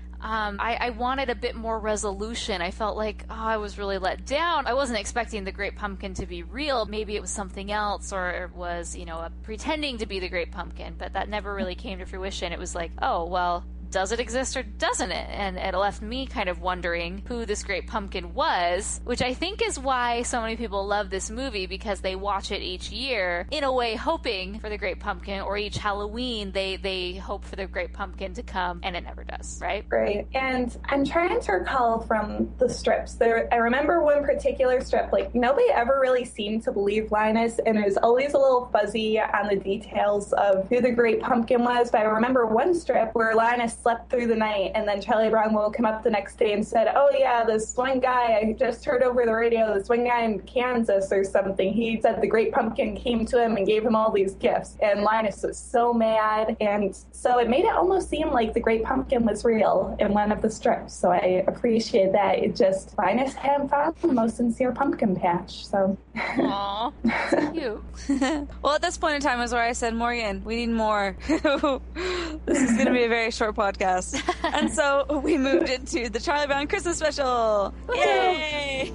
I wanted a bit more resolution. I felt like, I was really let down. I wasn't expecting the Great Pumpkin to be real. Maybe it was something else, or it was, pretending to be the Great Pumpkin, but that never really came to fruition. It was like, oh, well, does it exist or doesn't it? And it left me kind of wondering who this Great Pumpkin was, which I think is why so many people love this movie, because they watch it each year, in a way hoping for the Great Pumpkin, or each Halloween they hope for the Great Pumpkin to come, and it never does, right? Right. And I'm trying to recall from the strips. I remember one particular strip, like, nobody ever really seemed to believe Linus, and it was always a little fuzzy on the details of who the Great Pumpkin was, but I remember one strip where Linus slept through the night, and then Charlie Brown woke him up the next day and said, oh yeah, this one guy, I just heard over the radio, this one guy in Kansas or something, he said the Great Pumpkin came to him and gave him all these gifts, and Linus was so mad, and so it made it almost seem like the Great Pumpkin was real in one of the strips, so I appreciate that. It just, Linus hadn't found the most sincere pumpkin patch, so. Aww, that's cute. Well, at this point in time was where I said, Morgan, we need more. This is going to be a very short podcast. And so we moved into the Charlie Brown Christmas special. Yay!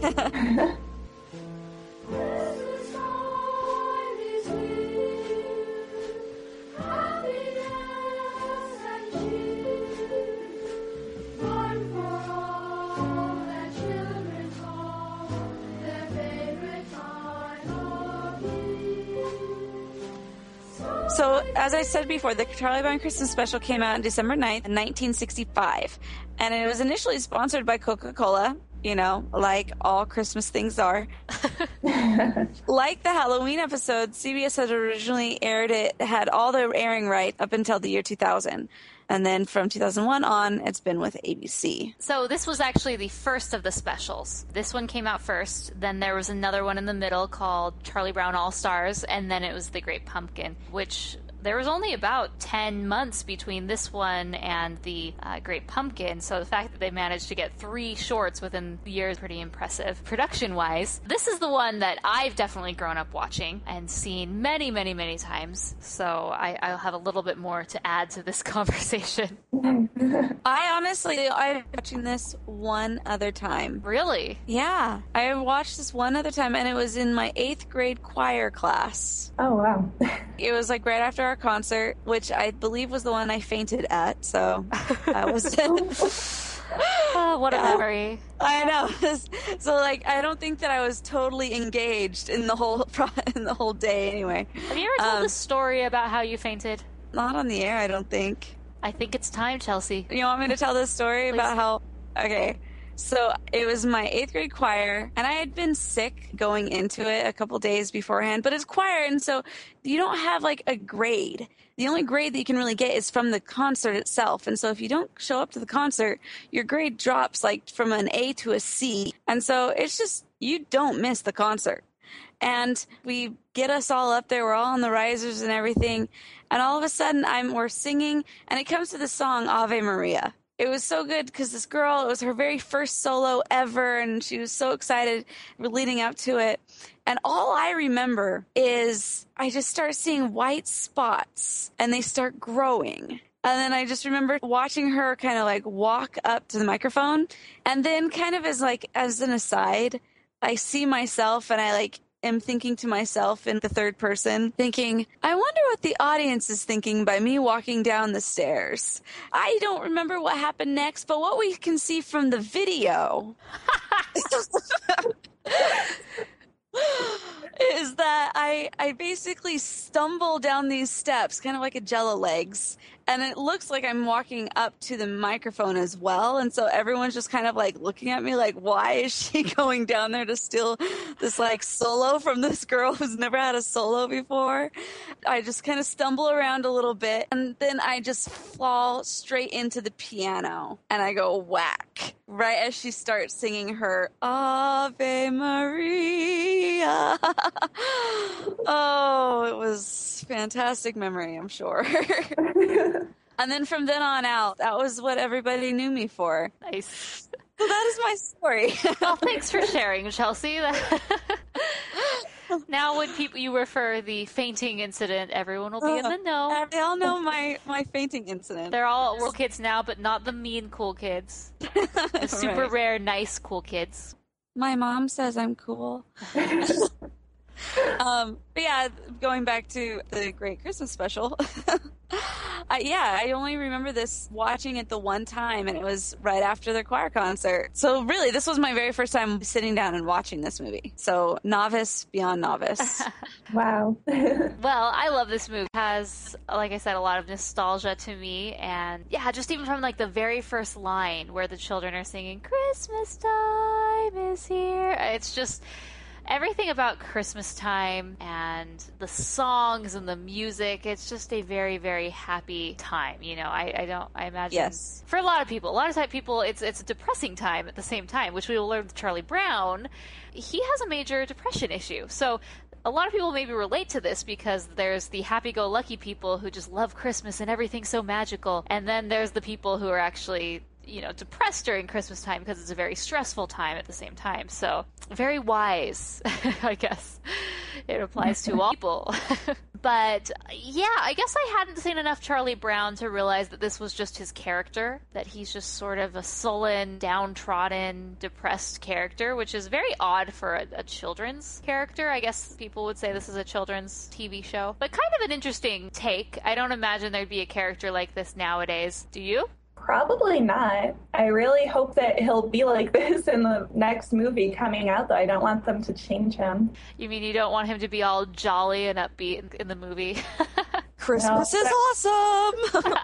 So, as I said before, the Charlie Brown Christmas special came out on December 9th, 1965. And it was initially sponsored by Coca-Cola, like all Christmas things are. Like the Halloween episode, CBS had originally had all the airing right up until the year 2000. And then from 2001 on, it's been with ABC. So this was actually the first of the specials. This one came out first. Then there was another one in the middle called Charlie Brown All-Stars. And then it was The Great Pumpkin, which there was only about 10 months between this one and the Great Pumpkin, so the fact that they managed to get 3 shorts within the year is pretty impressive production-wise. This is the one that I've definitely grown up watching and seen many, many, many times, so I'll have a little bit more to add to this conversation. I'm watching this one other time. Really? Yeah. I watched this one other time, and it was in my 8th grade choir class. Oh, wow. It was like right after our concert, which I believe was the one I fainted at, so I was... Oh, what a memory. I know. So, like, I don't think that I was totally engaged in the whole day anyway. Have you ever told the story about how you fainted? Not on the air, I don't think. I think it's time, Chelsea. You want me to tell this story about how... Okay. So it was my 8th grade choir, and I had been sick going into it a couple days beforehand, but it's choir, and so you don't have like a grade. The only grade that you can really get is from the concert itself. And so if you don't show up to the concert, your grade drops like from an A to a C. And so it's just, you don't miss the concert. And we get us all up there. We're all on the risers and everything. And all of a sudden we're singing, and it comes to the song Ave Maria. It was so good because this girl, it was her very first solo ever, and she was so excited leading up to it. And all I remember is I just start seeing white spots, and they start growing. And then I just remember watching her kind of like walk up to the microphone, and then kind of as an aside, I see myself, and I am thinking to myself in the third person, thinking, I wonder what the audience is thinking by me walking down the stairs. I don't remember what happened next, but what we can see from the video is that I basically stumble down these steps, kind of like a Jell-O legs, and it looks like I'm walking up to the microphone as well, and so everyone's just kind of like looking at me like, why is she going down there to steal this like solo from this girl who's never had a solo before? I just kind of stumble around a little bit, and then I just fall straight into the piano, and I go whack right as she starts singing her Ave Maria. Oh, it was fantastic memory, I'm sure. And then from then on out, that was what everybody knew me for. Nice. So that is my story. Well, thanks for sharing, Chelsea. Now when you refer the fainting incident, everyone will be in the know. They all know my fainting incident. They're all cool kids now, but not the mean cool kids. The super rare, nice cool kids. My mom says I'm cool. But yeah, going back to the Great Christmas Special. I only remember this watching it the one time, and it was right after their choir concert. So really, this was my very first time sitting down and watching this movie. So novice beyond novice. Wow. Well, I love this movie. It has, like I said, a lot of nostalgia to me. And yeah, just even from like the very first line where the children are singing, Christmas time is here. It's just... everything about Christmas time and the songs and the music, it's just a very, very happy time. You know, I imagine yes. For a lot of people, it's a depressing time at the same time, which we will learn with Charlie Brown. He has a major depression issue. So a lot of people maybe relate to this because there's the happy-go-lucky people who just love Christmas and everything's so magical. And then there's the people who are actually, depressed during Christmas time because it's a very stressful time at the same time. So very wise, I guess. It applies to all people. But yeah, I guess I hadn't seen enough Charlie Brown to realize that this was just his character, that he's just sort of a sullen, downtrodden, depressed character, which is very odd for a children's character. I guess people would say this is a children's TV show, but kind of an interesting take. I don't imagine there'd be a character like this nowadays. Do you? Probably not. I really hope that he'll be like this in the next movie coming out, though. I don't want them to change him. You mean you don't want him to be all jolly and upbeat in the movie? Christmas is awesome!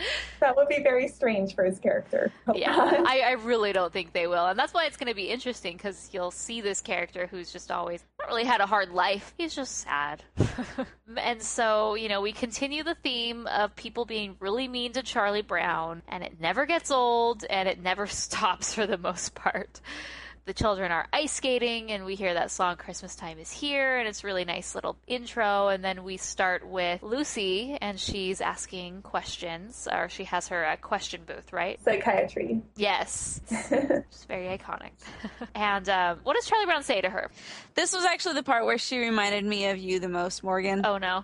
That would be very strange for his character. Yeah, I really don't think they will. And that's why it's going to be interesting, because you'll see this character who's just always not really had a hard life. He's just sad. And so, we continue the theme of people being really mean to Charlie Brown, and it never gets old, and it never stops for the most part. The children are ice skating, and we hear that song Christmas Time is Here, and it's a really nice little intro. And then we start with Lucy, and she's asking questions, or she has her question booth, right? Psychiatry. Yes. It's very iconic. And what does Charlie Brown say to her? This was actually the part where she reminded me of you the most, Morgan. Oh, no.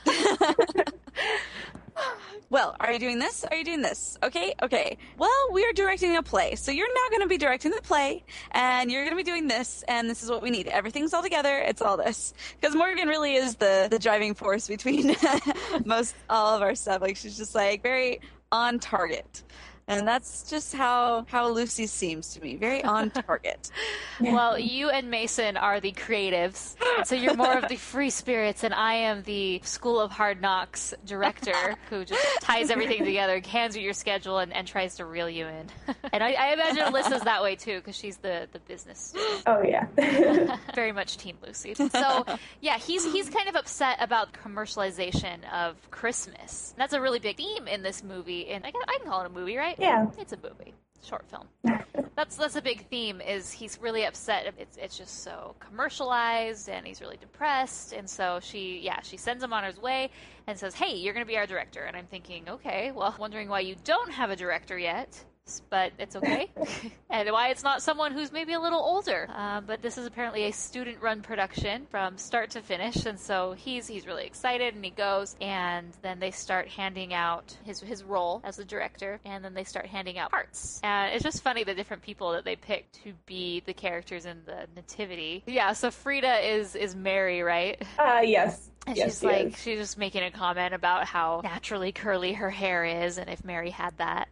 Well, are you doing this? Are you doing this? Okay. Well, we are directing a play. So you're now going to be directing the play, and you're going to be doing this, and this is what we need. Everything's all together. It's all this. Because Morgan really is the driving force between all of our stuff. Like, she's just like very on target. And that's just how Lucy seems to me. Very on target. Well, you and Mason are the creatives. And so you're more of the free spirits, and I am the School of Hard Knocks director who just ties everything together, hands you your schedule, and tries to reel you in. And I imagine Alyssa's that way, too, because she's the business student. Oh, yeah. Very much Team Lucy. So, yeah, he's kind of upset about commercialization of Christmas. That's a really big theme in this movie. And I can call it a movie, right? Yeah. It's a movie. Short film. That's a big theme, is he's really upset. It's just so commercialized, and he's really depressed. And so she sends him on his way and says, hey, you're going to be our director. And I'm thinking, okay, well, wondering why you don't have a director yet. But it's okay. And why it's not someone who's maybe a little older. But this is apparently a student-run production from start to finish, and so he's really excited, and he goes, and then they start handing out his role as the director, and then they start handing out parts. And it's just funny the different people that they pick to be the characters in the nativity. Yeah, so Frida is Mary, right? Yes. And yes, she's just making a comment about how naturally curly her hair is, and if Mary had that.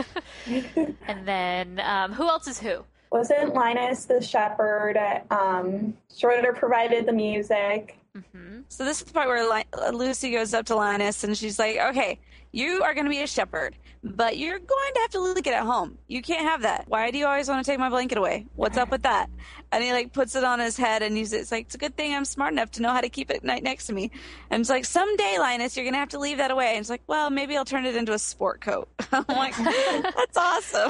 And then, who else is who? Wasn't Linus the shepherd? Schroeder provided the music. Mm-hmm. So this is the part where Lucy goes up to Linus, and she's like, okay, you are going to be a shepherd, but you're going to have to lick it at home. You can't have that. Why do you always want to take my blanket away? What's up with that? And he puts it on his head and uses it. It's like, it's a good thing I'm smart enough to know how to keep it next to me. And it's like, someday, Linus, you're going to have to leave that away. And it's like, well, maybe I'll turn it into a sport coat. I'm like, that's awesome.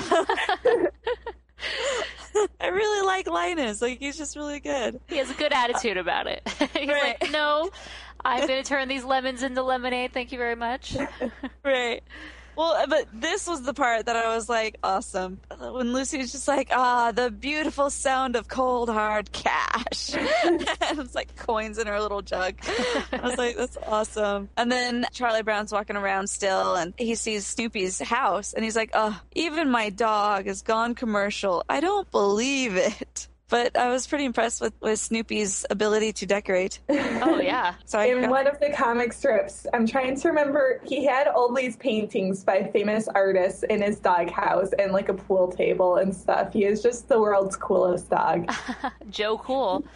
I really like Linus. He's just really good. He has a good attitude about it. He's right. Like, no, I'm going to turn these lemons into lemonade. Thank you very much. Right. Well, but this was the part that I was like, awesome. When Lucy was just like, the beautiful sound of cold, hard cash. And it's like coins in her little jug. I was like, that's awesome. And then Charlie Brown's walking around still, and he sees Snoopy's house, and he's like, even my dog has gone commercial. I don't believe it. But I was pretty impressed with Snoopy's ability to decorate. Oh, yeah. In one of the comic strips, I'm trying to remember, he had all these paintings by famous artists in his dog house and a pool table and stuff. He is just the world's coolest dog. Joe Cool.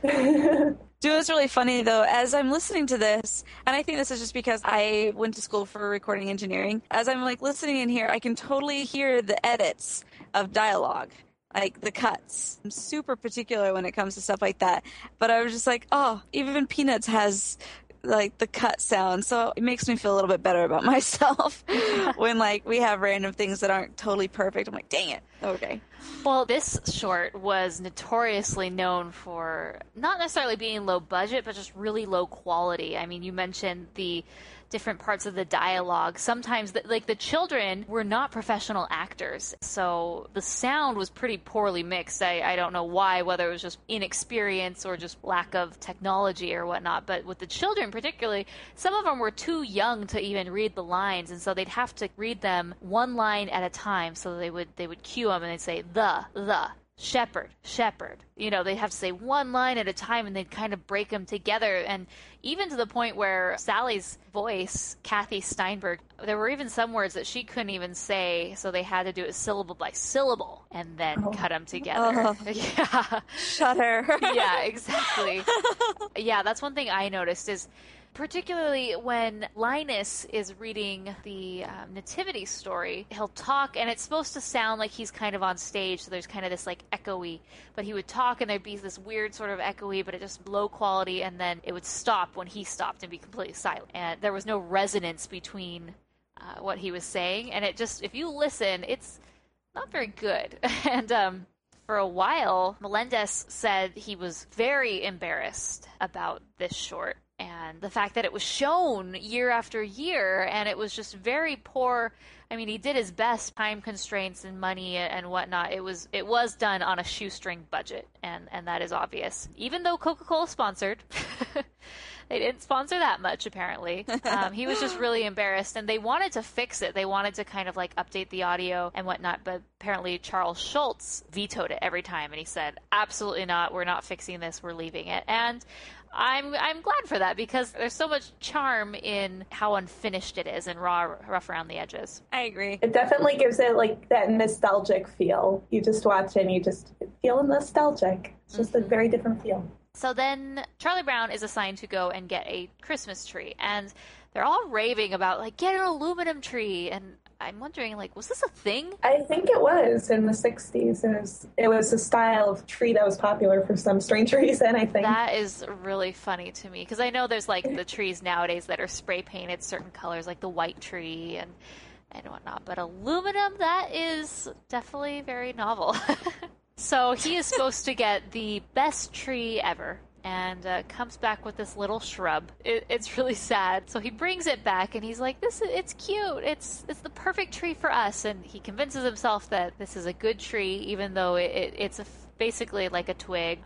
Dude, it's really funny, though, as I'm listening to this, and I think this is just because I went to school for recording engineering, as I'm listening in here, I can totally hear the edits of dialogue. The cuts. I'm super particular when it comes to stuff like that. But I was just like, even Peanuts has the cut sound. So it makes me feel a little bit better about myself when we have random things that aren't totally perfect. I'm like, dang it. Okay. Well, this short was notoriously known for not necessarily being low budget, but just really low quality. I mean, you mentioned the different parts of the dialogue. Sometimes, the children were not professional actors, so the sound was pretty poorly mixed. I don't know why, whether it was just inexperience or just lack of technology or whatnot, but with the children particularly, some of them were too young to even read the lines, and so they'd have to read them one line at a time. So they would cue them, and they'd say, the, shepherd. They'd have to say one line at a time, and they'd kind of break them together. And even to the point where Sally's voice, Kathy Steinberg, there were even some words that she couldn't even say, so they had to do it syllable by syllable and then cut them together. Yeah. Shudder. Yeah, exactly. Yeah, that's one thing I noticed is particularly when Linus is reading the nativity story. He'll talk, and it's supposed to sound like he's kind of on stage, so there's kind of this like echoey, but he would talk and there'd be this weird sort of echoey, but it just low quality, and then it would stop when he stopped and be completely silent. And there was no resonance between what he was saying, and it just, if you listen, it's not very good. And for a while, Melendez said he was very embarrassed about this short and the fact that it was shown year after year, and it was just very poor. I mean, he did his best, time constraints and money and whatnot. It was done on a shoestring budget, and that is obvious. Even though Coca-Cola sponsored, they didn't sponsor that much, apparently. He was just really embarrassed, and they wanted to fix it. They wanted to kind of like update the audio and whatnot, but apparently Charles Schultz vetoed it every time, and he said, absolutely not, we're not fixing this, we're leaving it. And I'm glad for that, because there's so much charm in how unfinished it is and rough around the edges. I agree. It definitely gives it like that nostalgic feel. You just watch it and you just feel nostalgic. It's just a very different feel. So then Charlie Brown is assigned to go and get a Christmas tree, and they're all raving about like, get an aluminum tree, and I'm wondering, like, was this a thing? I think it was in the 60s. It was a style of tree that was popular for some strange reason, I think. That is really funny to me, because I know there's like the trees nowadays that are spray painted certain colors, like the white tree and whatnot, but aluminum, that is definitely very novel. So he is supposed to get the best tree ever, and comes back with this little shrub. It's really sad. So he brings it back, and he's like, it's cute. It's the perfect tree for us. And he convinces himself that this is a good tree, even though it's basically like a twig.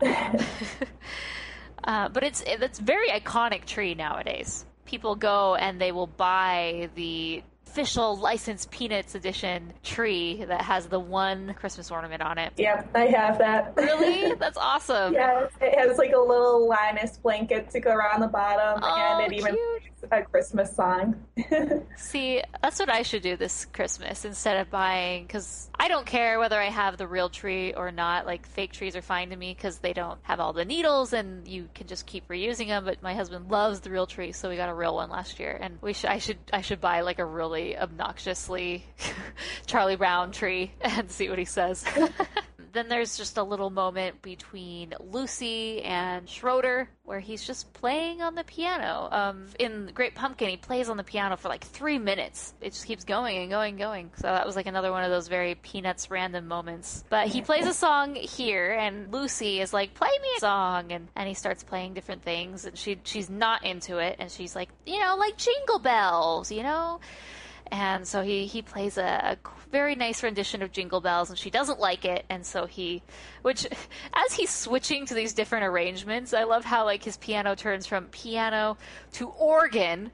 But it's very iconic tree nowadays. People go and they will buy the official licensed Peanuts edition tree that has the one Christmas ornament on it. Yep, I have that. Really? That's awesome. Yeah, it has like a little Linus blanket to go around the bottom, and it even plays a Christmas song. See, that's what I should do this Christmas instead of buying, because I don't care whether I have the real tree or not. Like, fake trees are fine to me because they don't have all the needles and you can just keep reusing them, but my husband loves the real tree, so we got a real one last year, and I should buy like a really obnoxiously Charlie Brown tree and see what he says. Then there's just a little moment between Lucy and Schroeder where he's just playing on the piano. In Great Pumpkin, he plays on the piano for like 3 minutes. It just keeps going and going and going. So that was like another one of those very Peanuts random moments. But he plays a song here, and Lucy is like, play me a song. And he starts playing different things, and she's not into it. And she's like, like Jingle Bells, And so he plays a very nice rendition of Jingle Bells, and she doesn't like it, and so as he's switching to these different arrangements, I love how like his piano turns from piano to organ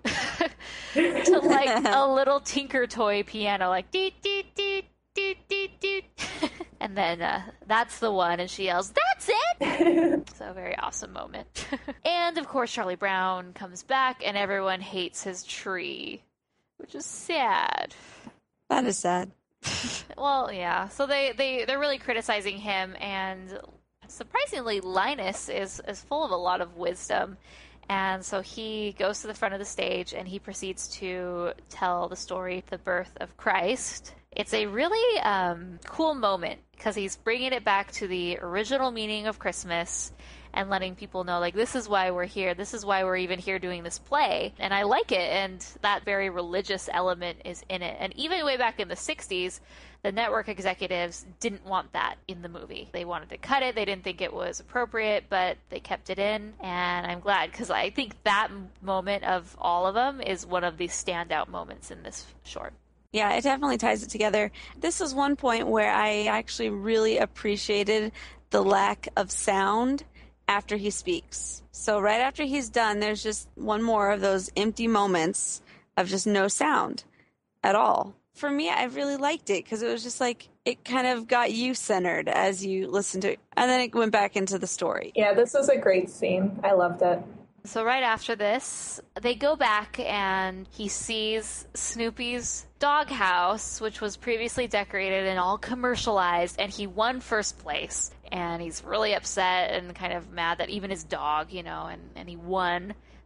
to like a little Tinker Toy piano, like doot doot doot doot doot doot. And then that's the one, and she yells, "That's it!" So a very awesome moment. And of course, Charlie Brown comes back, and everyone hates his tree, which is sad. That is sad. Well, yeah. So they're really criticizing him, and surprisingly, Linus is full of a lot of wisdom. And so he goes to the front of the stage, and he proceeds to tell the story, the birth of Christ. It's a really cool moment, because he's bringing it back to the original meaning of Christmas and letting people know, like, this is why we're here. This is why we're even here doing this play. And I like it, and that very religious element is in it. And even way back in the 60s, the network executives didn't want that in the movie. They wanted to cut it. They didn't think it was appropriate, but they kept it in. And I'm glad, because I think that moment of all of them is one of the standout moments in this short. Yeah, it definitely ties it together. This is one point where I actually really appreciated the lack of sound after he speaks. So right after he's done, there's just one more of those empty moments of just no sound at all. For me, I really liked it, because it was just like, it kind of got you centered as you listened to it. And then it went back into the story. Yeah, this was a great scene. I loved it. So right after this, they go back and he sees Snoopy's doghouse, which was previously decorated and all commercialized, and he won first place. And he's really upset and kind of mad that even his dog, and he won.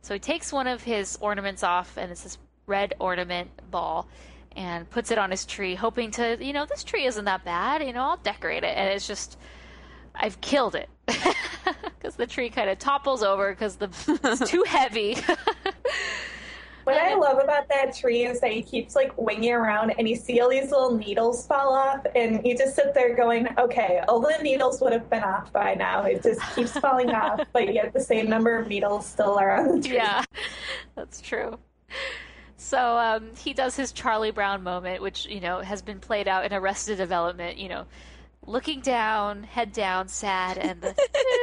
So he takes one of his ornaments off, and it's this red ornament ball, and puts it on his tree, hoping to, this tree isn't that bad, I'll decorate it. And it's just, I've killed it. Because the tree kind of topples over because it's too heavy. What I love about that tree is that he keeps like winging around and you see all these little needles fall off and you just sit there going, okay, all the needles would have been off by now. It just keeps falling off, but yet the same number of needles still are on the tree. Yeah, that's true. So he does his Charlie Brown moment, which, has been played out in Arrested Development, looking down, head down, sad, and the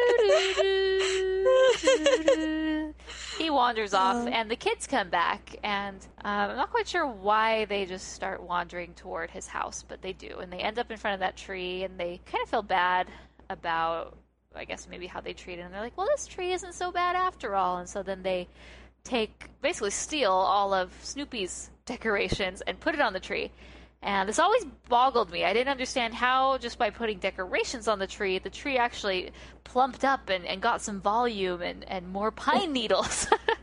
he wanders off, and the kids come back, and I'm not quite sure why they just start wandering toward his house, but they do, and they end up in front of that tree, and they kind of feel bad about, I guess, maybe how they treat it, and they're like, well, this tree isn't so bad after all, and so then they basically steal all of Snoopy's decorations and put it on the tree. And this always boggled me. I didn't understand how, just by putting decorations on the tree actually plumped up and got some volume and more pine needles.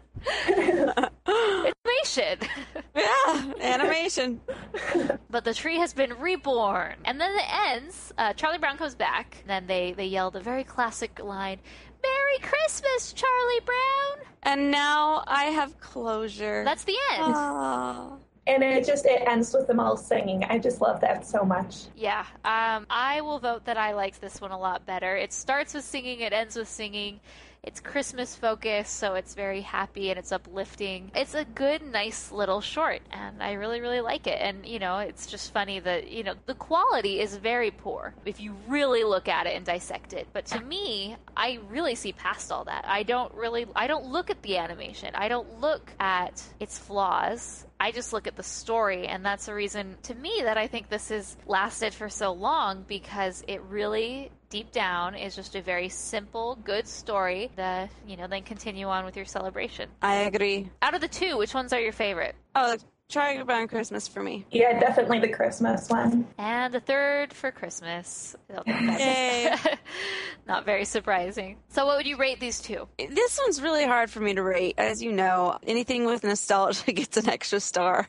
Animation. Yeah, animation. But the tree has been reborn. And then it ends. Charlie Brown comes back. And then they yell the very classic line, "Merry Christmas, Charlie Brown!" And now I have closure. That's the end. Aww. And it ends with them all singing. I just love that so much. Yeah, I will vote that I liked this one a lot better. It starts with singing, it ends with singing. It's Christmas focused, so it's very happy and it's uplifting. It's a good, nice little short, and I really, really like it. And, it's just funny that, the quality is very poor if you really look at it and dissect it. But to me, I really see past all that. I don't look at the animation. I don't look at its flaws. I just look at the story, and that's the reason, to me, that I think this has lasted for so long, because it really, deep down, is just a very simple, good story that, then continue on with your celebration. I agree. Out of the two, which ones are your favorite? Oh, Charlie Brown Christmas for me. Yeah, definitely the Christmas one. And the third for Christmas. Yay. Not very surprising. So what would you rate these two? This one's really hard for me to rate. As you know, anything with nostalgia gets an extra star.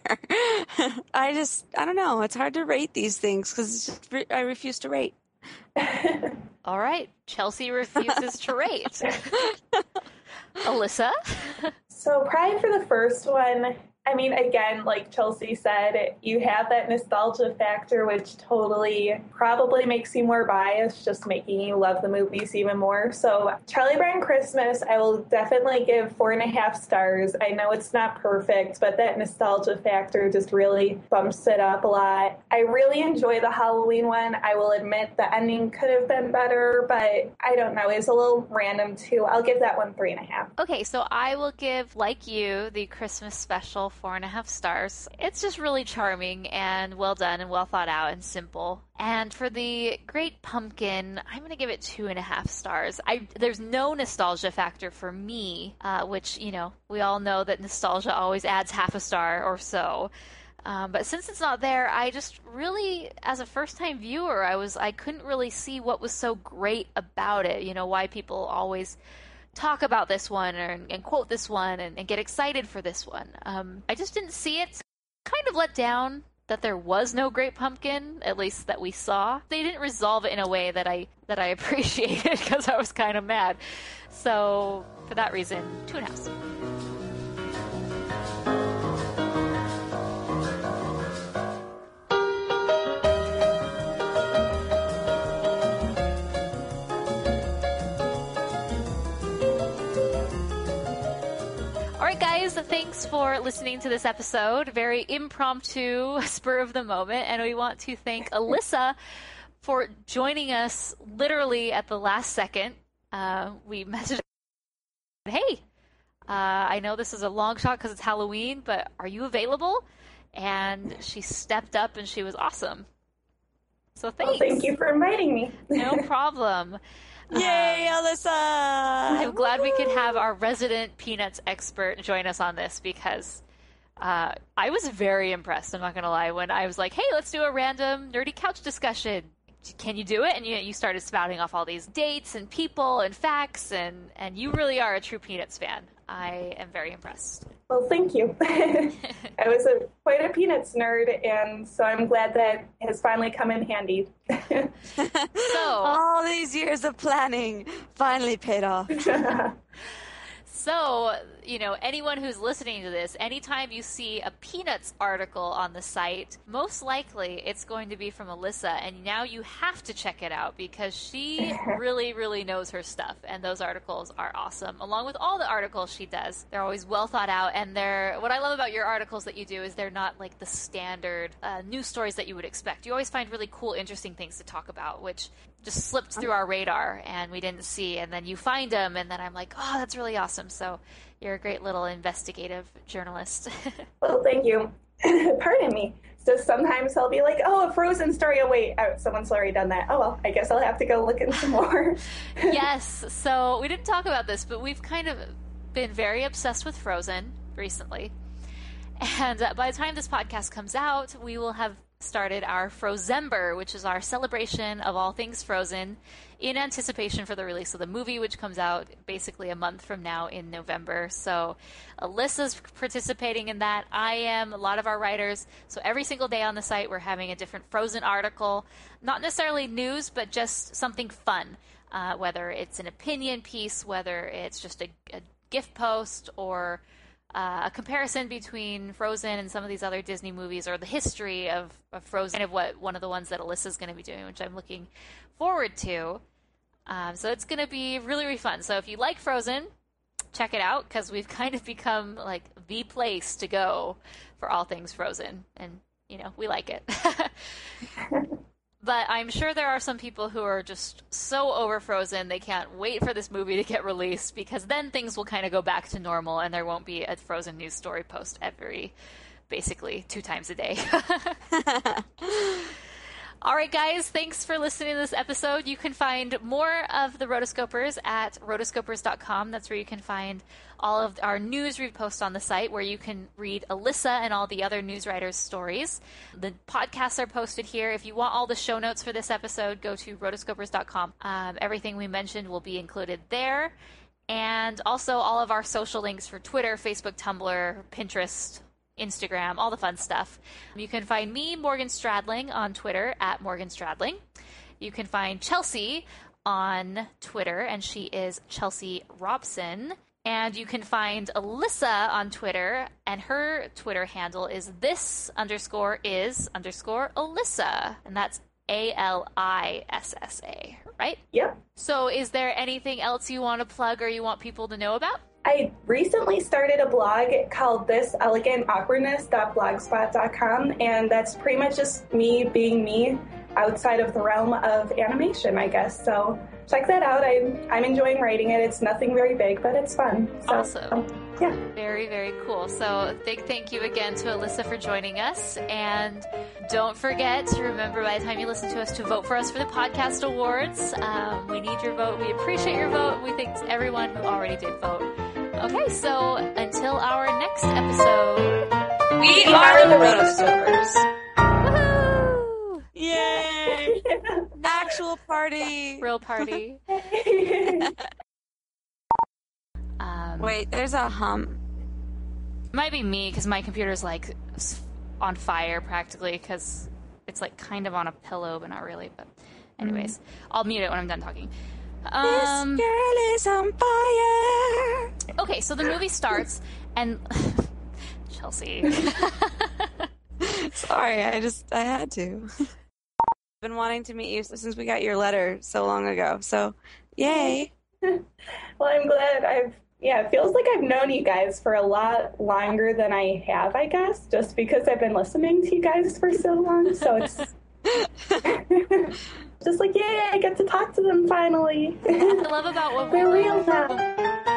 I don't know. It's hard to rate these things because I refuse to rate. All right. Chelsea refuses to rate. Alyssa? So probably for the first one, I mean, again, like Chelsea said, you have that nostalgia factor, which totally probably makes you more biased, just making you love the movies even more. So Charlie Brown Christmas, I will definitely give 4.5 stars. I know it's not perfect, but that nostalgia factor just really bumps it up a lot. I really enjoy the Halloween one. I will admit the ending could have been better, but I don't know. It's a little random too. I'll give that one 3.5. Okay, so I will give, like you, the Christmas special 4.5 stars. It's just really charming and well done and well thought out and simple. And for the Great Pumpkin, I'm going to give it 2.5 stars. There's no nostalgia factor for me, which, we all know that nostalgia always adds half a star or so. But since it's not there, I just really, as a first-time viewer, I couldn't really see what was so great about it. Why people always talk about this one and quote this one and get excited for this one. I just didn't see it. Kind of let down that there was no Great Pumpkin, at least that we saw. They didn't resolve it in a way that I appreciated because I was kind of mad. So for that reason, 2.5. Thanks for listening to this episode. Very impromptu, spur of the moment. And we want to thank Alyssa for joining us literally at the last second. We messaged her, hey, I know this is a long shot because it's Halloween, but are you available? And she stepped up and she was awesome. So thanks. Well, thank you for inviting me. No problem. Yay, Alyssa! I'm glad we could have our resident Peanuts expert join us on this because I was very impressed, I'm not going to lie, when I was like, hey, let's do a random nerdy couch discussion. Can you do it? And you started spouting off all these dates and people and facts, and you really are a true Peanuts fan. I am very impressed. Well, thank you. I was quite a Peanuts nerd, and so I'm glad that has finally come in handy. So all these years of planning finally paid off. So, anyone who's listening to this, anytime you see a Peanuts article on the site, most likely it's going to be from Alyssa, and now you have to check it out because she really, really knows her stuff, and those articles are awesome. Along with all the articles she does, they're always well thought out, and what I love about your articles that you do is they're not like the standard news stories that you would expect. You always find really cool, interesting things to talk about, which just slipped through our radar and we didn't see, and then you find them, and then I'm like, oh, that's really awesome. So you're a great little investigative journalist. Well, thank you. Pardon me. So sometimes I'll be like, oh, a Frozen story. Oh, wait, someone's already done that. Oh, well, I guess I'll have to go look into some more. Yes. So we didn't talk about this, but we've kind of been very obsessed with Frozen recently. And by the time this podcast comes out, we will have started our Frozember, which is our celebration of all things Frozen in anticipation for the release of the movie, which comes out basically a month from now in November. So Alyssa's participating in that. I am, a lot of our writers. So every single day on the site, we're having a different Frozen article. Not necessarily news, but just something fun. Whether it's an opinion piece, whether it's just a GIF post, or a comparison between Frozen and some of these other Disney movies, or the history of Frozen, kind of what one of the ones that Alyssa's going to be doing, which I'm looking forward to. So it's going to be really, really fun. So if you like Frozen, check it out, because we've kind of become like the place to go for all things Frozen, and we like it. But I'm sure there are some people who are just so over Frozen, they can't wait for this movie to get released, because then things will kind of go back to normal and there won't be a Frozen news story post basically 2 times a day. All right, guys, thanks for listening to this episode. You can find more of the Rotoscopers at rotoscopers.com. That's where you can find all of our news we post on the site, where you can read Alyssa and all the other news writers' stories. The podcasts are posted here. If you want all the show notes for this episode, go to rotoscopers.com. Everything we mentioned will be included there. And also all of our social links for Twitter, Facebook, Tumblr, Pinterest, Instagram, all the fun stuff. You can find me, Morgan Stradling, on Twitter at Morgan Stradling. You can find Chelsea on Twitter, and she is Chelsea Robson. And you can find Alyssa on Twitter, and her Twitter handle is this_is_Alyssa. And that's ALISSA, right? Yep. So is there anything else you want to plug or you want people to know about? I recently started a blog called thiselegantawkwardness.blogspot.com, and that's pretty much just me being me outside of the realm of animation, I guess. So check that out. I'm enjoying writing it. It's nothing very big, but it's fun. So, awesome. Yeah. Very, very cool. So big thank you again to Alyssa for joining us. And don't forget to remember, by the time you listen to us, to vote for us for the podcast awards. We need your vote. We appreciate your vote. We thank everyone who already did vote. Okay, so until our next episode, we are the Rotoscopers. Woohoo! Yay! Actual party. Real party. Wait, there's a hum. Might be me, because my computer's like on fire practically, because it's like kind of on a pillow, but not really. But anyways, I'll mute it when I'm done talking. This girl is on fire. Okay, so the movie starts, and Chelsea. Sorry, I had to. I've been wanting to meet you since we got your letter so long ago. So, yay. Well, I'm glad it feels like I've known you guys for a lot longer than I have, I guess, just because I've been listening to you guys for so long. So it's just like, yay, I get to talk to them finally. I love about what we're real now.